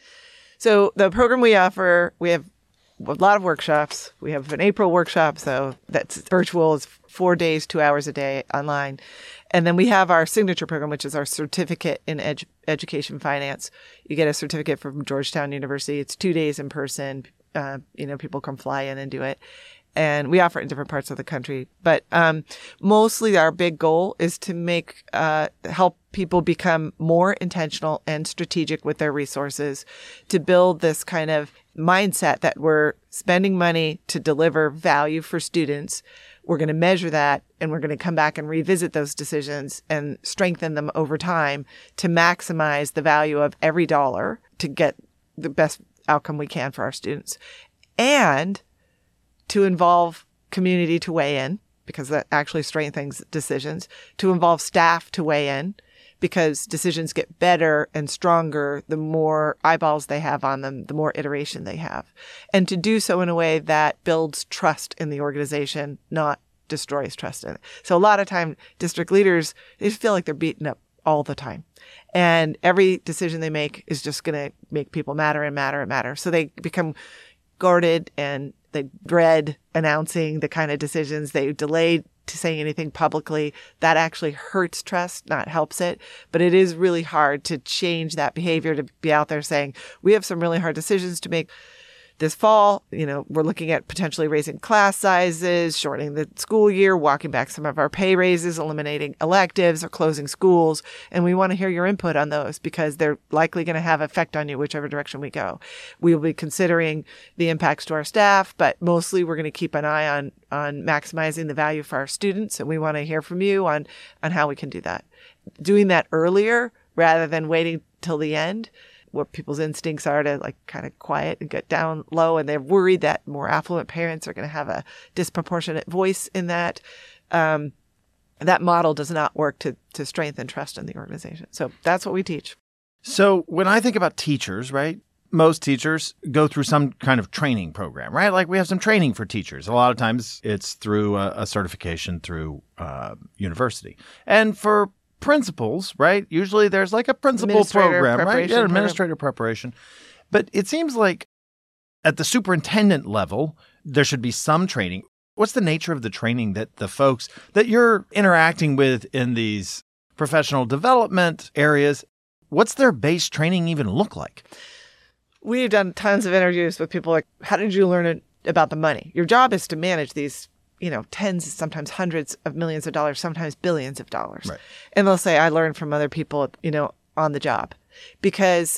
Speaker 2: So the program we offer, we have a lot of workshops. We have an April workshop, so that's virtual. It's four days, two hours a day online. And then we have our signature program, which is our certificate in edu- education finance. You get a certificate from Georgetown University. It's two days in person. Uh, you know, people can fly in and do it. And we offer it in different parts of the country. But um, mostly our big goal is to make, uh, help people become more intentional and strategic with their resources, to build this kind of mindset that we're spending money to deliver value for students. We're going to measure that, and we're going to come back and revisit those decisions and strengthen them over time to maximize the value of every dollar to get the best outcome we can for our students. And to involve community to weigh in, because that actually strengthens decisions, to involve staff to weigh in, because decisions get better and stronger the more eyeballs they have on them, the more iteration they have. And to do so in a way that builds trust in the organization, not destroys trust in it. So a lot of time, district leaders, they just feel like they're beaten up all the time. And every decision they make is just going to make people madder and madder and madder. So they become guarded, and they dread announcing the kind of decisions. They delay to saying anything publicly. That actually hurts trust, not helps it. But it is really hard to change that behavior, to be out there saying, we have some really hard decisions to make this fall. You know, we're looking at potentially raising class sizes, shortening the school year, walking back some of our pay raises, eliminating electives, or closing schools. And we want to hear your input on those, because they're likely going to have effect on you, whichever direction we go. We will be considering the impacts to our staff, but mostly we're going to keep an eye on, on maximizing the value for our students. And we want to hear from you on, on how we can do that. Doing that earlier rather than waiting till the end, what people's instincts are to like kind of quiet and get down low, and they're worried that more affluent parents are going to have a disproportionate voice in that. Um, that model does not work to to strengthen trust in the organization. So that's what we teach.
Speaker 1: So when I think about teachers, right, most teachers go through some kind of training program, right? Like we have some training for teachers. A lot of times it's through a, a certification through uh, university. And for principals, right? Usually there's like a principal program, right? Yeah, administrative preparation. But it seems like at the superintendent level, there should be some training. What's the nature of the training that the folks that you're interacting with in these professional development areas, what's their base training even look like?
Speaker 2: We've done tons of interviews with people like, how did you learn about the money? Your job is to manage these, you know, tens, sometimes hundreds of millions of dollars, sometimes billions of dollars. Right. And they'll say, I learned from other people, you know, on the job. Because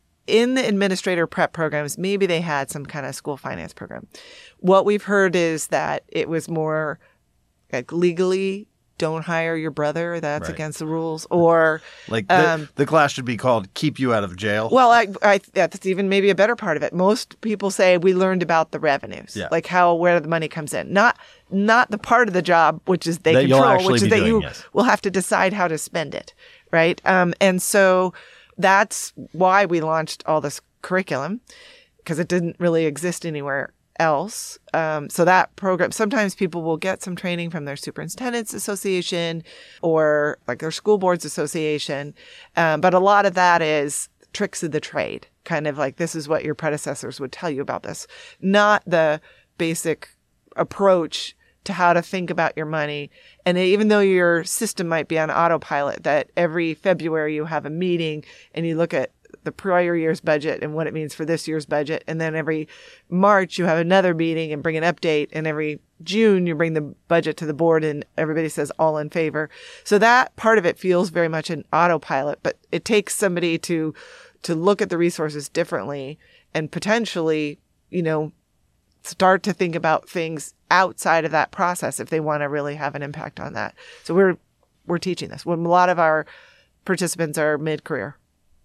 Speaker 2: in the administrator prep programs, maybe they had some kind of school finance program. What we've heard is that it was more like legally, don't hire your brother. That's right. Against the rules. Or
Speaker 1: like the, um, the class should be called Keep You Out of Jail.
Speaker 2: Well, I, I, that's even maybe a better part of it. Most people say we learned about the revenues, yeah. like how, where the money comes in, not, not the part of the job, which is they
Speaker 1: that
Speaker 2: control, which is that
Speaker 1: doing,
Speaker 2: you
Speaker 1: yes.
Speaker 2: will have to decide how to spend it. Right. Um, and so that's why we launched all this curriculum, because it didn't really exist anywhere else. Um, so that program, sometimes people will get some training from their superintendent's association or like their school board's association. Um, but a lot of that is tricks of the trade, kind of like this is what your predecessors would tell you about this, not the basic approach to how to think about your money. And even though your system might be on autopilot, that every February you have a meeting and you look at the prior year's budget and what it means for this year's budget. And then every March you have another meeting and bring an update. And every June you bring the budget to the board and everybody says all in favor. So that part of it feels very much an autopilot, but it takes somebody to, to look at the resources differently and potentially, you know, start to think about things outside of that process if they want to really have an impact on that. So we're, we're teaching this when a lot of our participants are mid-career.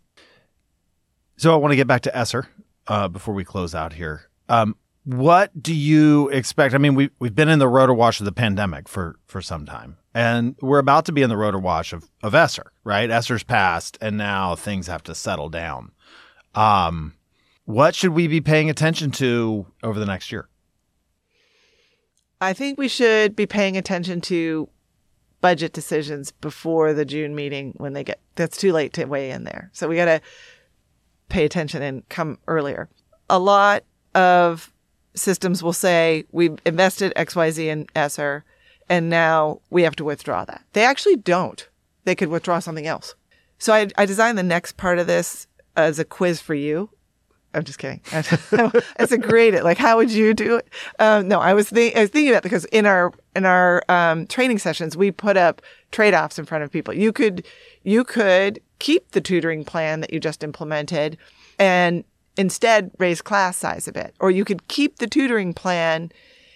Speaker 1: So I want to get back to ESSER uh, before we close out here. Um, what do you expect? I mean, we, we've been in the rotor wash of the pandemic for, for some time, and we're about to be in the rotor wash of, of ESSER, right? ESSER's passed, and now things have to settle down. Um, what should we be paying attention to over the next year?
Speaker 2: I think we should be paying attention to budget decisions before the June meeting when they get, that's too late to weigh in there. So we got to pay attention and come earlier. A lot of systems will say we've invested X Y Z in ESSER and now we have to withdraw that. They actually don't. They could withdraw something else. So I, I designed the next part of this as a quiz for you I'm just kidding. It's a great, like, how would you do it? Um, no, I was, think, I was thinking about it because in our, in our um, training sessions, we put up trade-offs in front of people. You could, you could keep the tutoring plan that you just implemented and instead raise class size a bit. Or you could keep the tutoring plan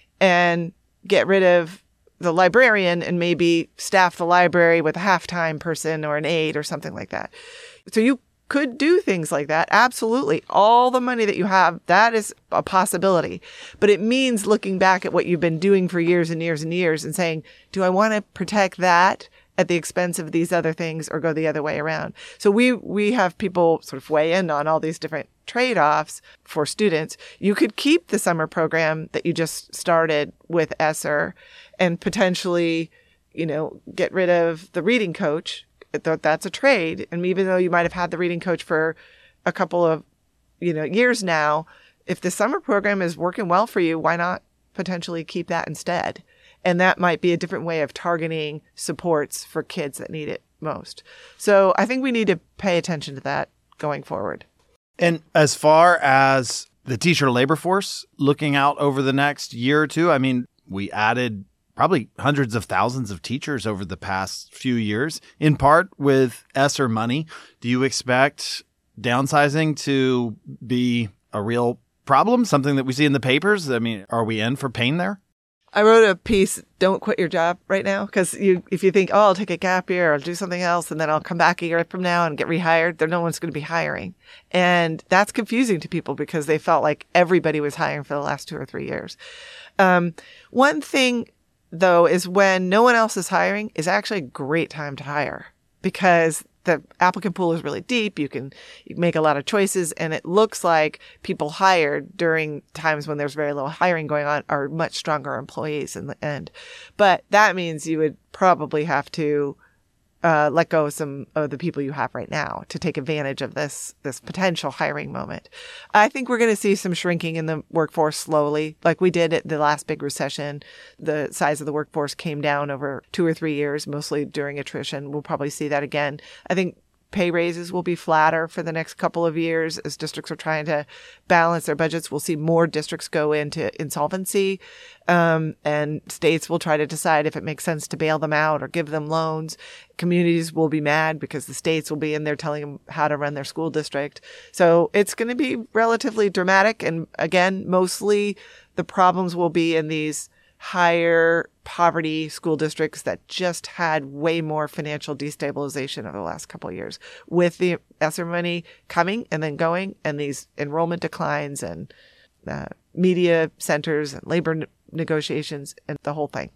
Speaker 2: and get rid of the librarian and maybe staff the library with a half-time person or an aide or something like that. So you could do things like that. Absolutely. All the money that you have, that is a possibility. But it means looking back at what you've been doing for years and years and years and saying, do I want to protect that at the expense of these other things or go the other way around? So we, we have people sort of weigh in on all these different trade-offs for students. You could keep the summer program that you just started with ESSER and potentially, you know, get rid of the reading coach. That's a trade. And even though you might have had the reading coach for a couple of, you know, years now, if the summer program is working well for you, why not potentially keep that instead? And that might be a different way of targeting supports for kids that need it most. So I think we need to pay attention to that going forward.
Speaker 1: And as far as the teacher labor force looking out over the next year or two, I mean, we added probably hundreds of thousands of teachers over the past few years, in part with ESSER money. Do you expect downsizing to be a real problem, something that we see in the papers? I mean, are we in for pain there?
Speaker 2: I wrote a piece, don't quit your job right now, because you, if you think, oh, I'll take a gap year, I'll do something else, and then I'll come back a year from now and get rehired, then no one's going to be hiring. And that's confusing to people because they felt like everybody was hiring for the last two or three years. Um, one thing, though, is when no one else is hiring is actually a great time to hire because the applicant pool is really deep. You can, you can make a lot of choices. And it looks like people hired during times when there's very little hiring going on are much stronger employees in the end. But that means you would probably have to uh, let go of some of the people you have right now to take advantage of this, this potential hiring moment. I think we're going to see some shrinking in the workforce slowly, like we did at the last big recession. The size of the workforce came down over two or three years, mostly during attrition. We'll probably see that again. I think pay raises will be flatter for the next couple of years as districts are trying to balance their budgets. We'll see more districts go into insolvency, um, and states will try to decide if it makes sense to bail them out or give them loans. Communities will be mad because the states will be in there telling them how to run their school district. So it's going to be relatively dramatic. And again, mostly the problems will be in these higher poverty school districts that just had way more financial destabilization over the last couple of years with the ESSER money coming and then going and these enrollment declines and uh, media centers and labor ne- negotiations and the whole thing.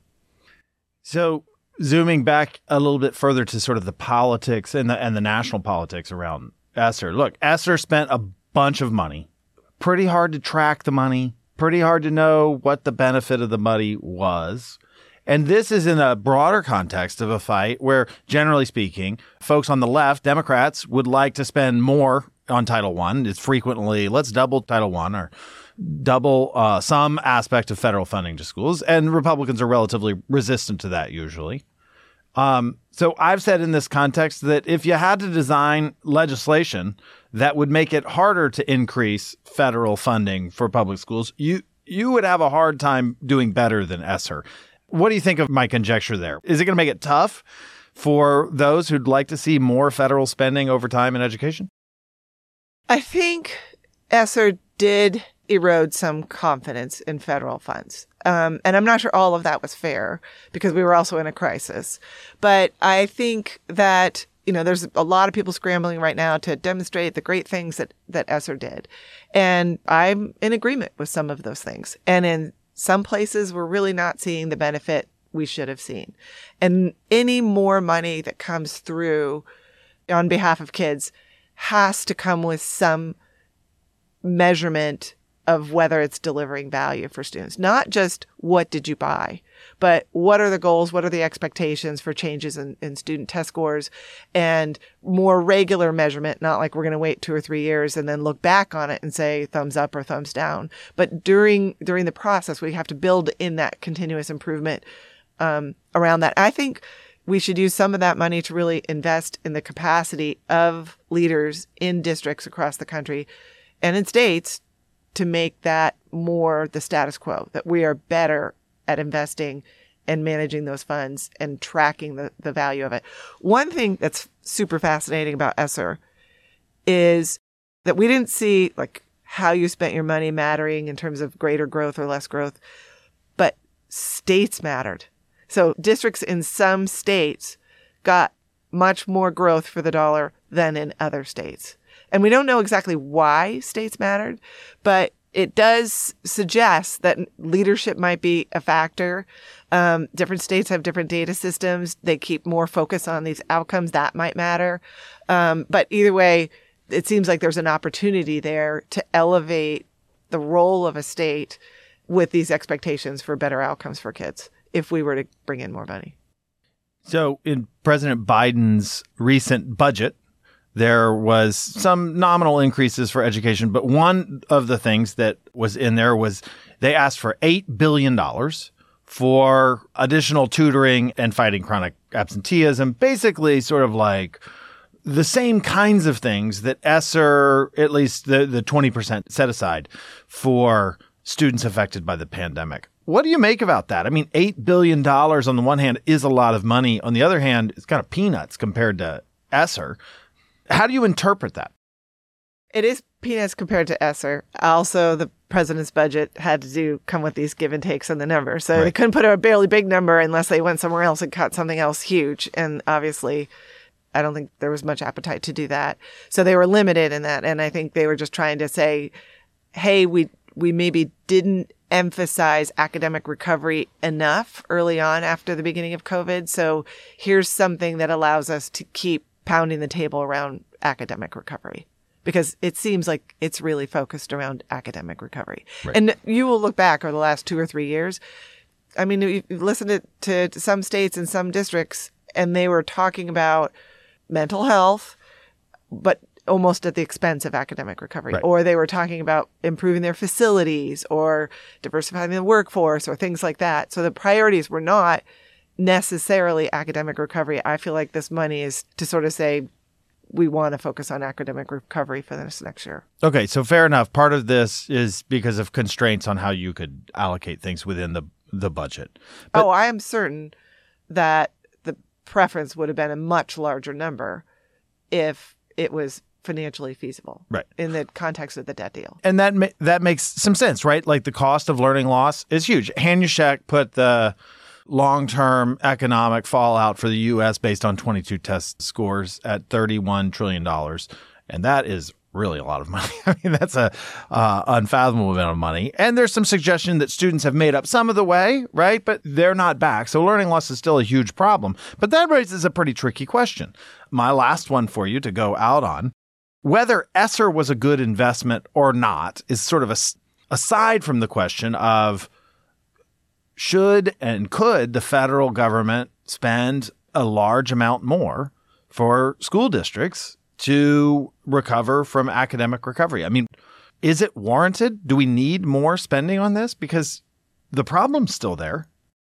Speaker 1: So zooming back a little bit further to sort of the politics and the, and the national politics around ESSER. Look, ESSER spent a bunch of money. Pretty hard to track the money. Pretty hard to know what the benefit of the money was. And this is in a broader context of a fight where, generally speaking, folks on the left, Democrats, would like to spend more on Title One. It's frequently, let's double Title One or double uh, some aspect of federal funding to schools. And Republicans are relatively resistant to that usually. Um, so I've said in this context that if you had to design legislation that would make it harder to increase federal funding for public schools, you you would have a hard time doing better than ESSER. What do you think of my conjecture there? Is it going to make it tough for those who'd like to see more federal spending over time in education?
Speaker 2: I think ESSER did erode some confidence in federal funds. Um, and I'm not sure all of that was fair because we were also in a crisis. But I think that, you know, there's a lot of people scrambling right now to demonstrate the great things that, that ESSER did. And I'm in agreement with some of those things. And in some places, we're really not seeing the benefit we should have seen. And any more money that comes through on behalf of kids has to come with some measurement of whether it's delivering value for students. Not just what did you buy, but what are the goals? What are the expectations for changes in, in student test scores and more regular measurement, not like we're going to wait two or three years and then look back on it and say thumbs up or thumbs down. But during, during the process, we have to build in that continuous improvement um, around that. I think we should use some of that money to really invest in the capacity of leaders in districts across the country and in states to make that more the status quo, that we are better at investing and managing those funds and tracking the, the value of it. One thing that's super fascinating about ESSER is that we didn't see like how you spent your money mattering in terms of greater growth or less growth, but states mattered. So districts in some states got much more growth for the dollar than in other states. And we don't know exactly why states mattered, but it does suggest that leadership might be a factor. Um, different states have different data systems. They keep more focus on these outcomes. That might matter. Um, but either way, it seems like there's an opportunity there to elevate the role of a state with these expectations for better outcomes for kids if we were to bring in more money.
Speaker 1: So in President Biden's recent budget, there was some nominal increases for education, but one of the things that was in there was they asked for eight billion dollars for additional tutoring and fighting chronic absenteeism, basically sort of like the same kinds of things that ESSER, at least the, the twenty percent set aside for students affected by the pandemic. What do you make about that? I mean, eight billion dollars on the one hand is a lot of money. On the other hand, it's kind of peanuts compared to ESSER. How do you interpret that?
Speaker 2: It is peanuts compared to ESSER. Also, the president's budget had to do come with these give and takes on the number. So right. They couldn't put a barely big number unless they went somewhere else and cut something else huge. And obviously, I don't think there was much appetite to do that. So they were limited in that. And I think they were just trying to say, hey, we we maybe didn't emphasize academic recovery enough early on after the beginning of COVID. So here's something that allows us to keep pounding the table around academic recovery, because it seems like it's really focused around academic recovery. Right. And you will look back over the last two or three years. I mean, you listen to, to, to some states and some districts, and they were talking about mental health, but almost at the expense of academic recovery. Right. Or they were talking about improving their facilities or diversifying the workforce or things like that. So the priorities were not necessarily academic recovery. I feel like this money is to sort of say, we want to focus on academic recovery for this next year.
Speaker 1: Okay, so fair enough. Part of this is because of constraints on how you could allocate things within the the budget.
Speaker 2: But, oh, I am certain that the preference would have been a much larger number if it was financially feasible,
Speaker 1: right,
Speaker 2: in the context of the debt deal.
Speaker 1: And that ma- that makes some sense, right? Like the cost of learning loss is huge. Hanushek put the long-term economic fallout for the U S based on twenty-two test scores at thirty-one trillion dollars. And that is really a lot of money. I mean, that's a uh, unfathomable amount of money. And there's some suggestion that students have made up some of the way, right? But they're not back. So learning loss is still a huge problem. But that raises a pretty tricky question. My last one for you to go out on. Whether ESSER was a good investment or not is sort of a, aside from the question of should and could the federal government spend a large amount more for school districts to recover from academic recovery? I mean, is it warranted? Do we need more spending on this? Because the problem's still there.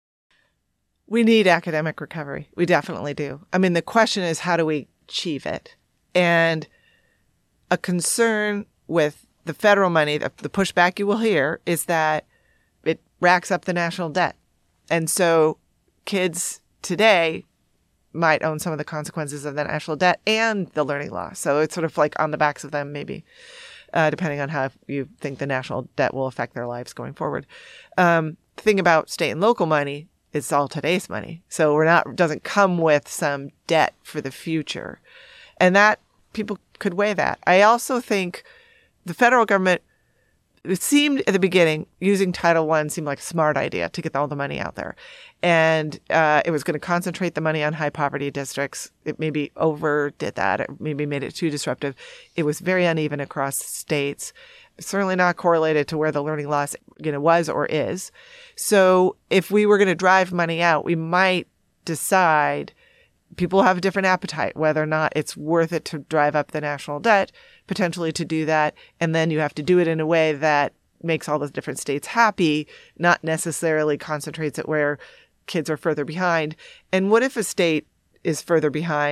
Speaker 2: We need academic recovery. We definitely do. I mean, the question is, how do we achieve it? And a concern with the federal money, the, the pushback you will hear is that it racks up the national debt. And so kids today might own some of the consequences of the national debt and the learning loss. So it's sort of like on the backs of them, maybe, uh, depending on how you think the national debt will affect their lives going forward. Um, the thing about state and local money, it's all today's money. So we're not, doesn't come with some debt for the future. And that people could weigh that. I also think the federal government, it seemed at the beginning, using Title One seemed like a smart idea to get all the money out there. And uh, it was going to concentrate the money on high poverty districts. It maybe overdid that. It maybe made it too disruptive. It was very uneven across states. Certainly not correlated to where the learning loss, you know, was or is. So if we were going to drive money out, we might decide people have a different appetite, whether or not it's worth it to drive up the national debt, potentially to do that. And then you have to do it in a way that makes all those different states happy, not necessarily concentrates it where kids are further behind. And what if a state is further behind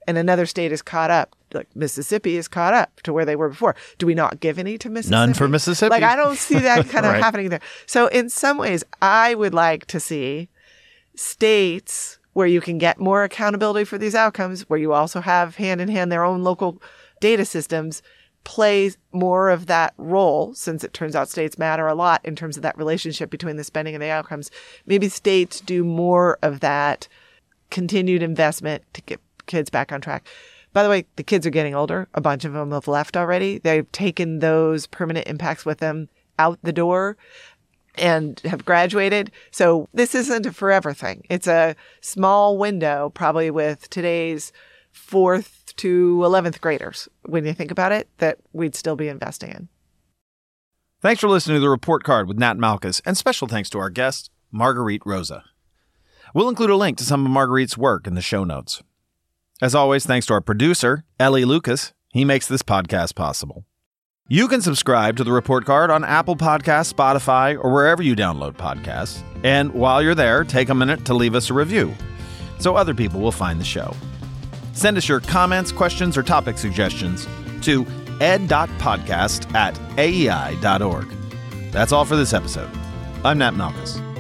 Speaker 2: and another state is caught up. Like Mississippi is caught up to where they were before. Do we not give any to Mississippi?
Speaker 1: None for Mississippi.
Speaker 2: Like, I don't see that kind of
Speaker 1: Right.
Speaker 2: happening there. So in some ways, I would like to see states where you can get more accountability for these outcomes, where you also have hand in hand their own local data systems, play more of that role, since it turns out states matter a lot in terms of that relationship between the spending and the outcomes. Maybe states do more of that continued investment to get kids back on track. By the way, the kids are getting older. A bunch of them have left already. They've taken those permanent impacts with them out the door and have graduated. So this isn't a forever thing. It's a small window, probably with today's fourth to eleventh graders, when you think about it, that we'd still be investing in.
Speaker 1: Thanks for listening to The Report Card with Nat Malkus, and special thanks to our guest, Marguerite Rosa. We'll include a link to some of Marguerite's work in the show notes. As always, thanks to our producer, Ellie Lucas. He makes this podcast possible. You can subscribe to The Report Card on Apple Podcasts, Spotify, or wherever you download podcasts. And while you're there, take a minute to leave us a review so other people will find the show. Send us your comments, questions, or topic suggestions to ed.podcast at aei.org. That's all for this episode. I'm Nat Malkus.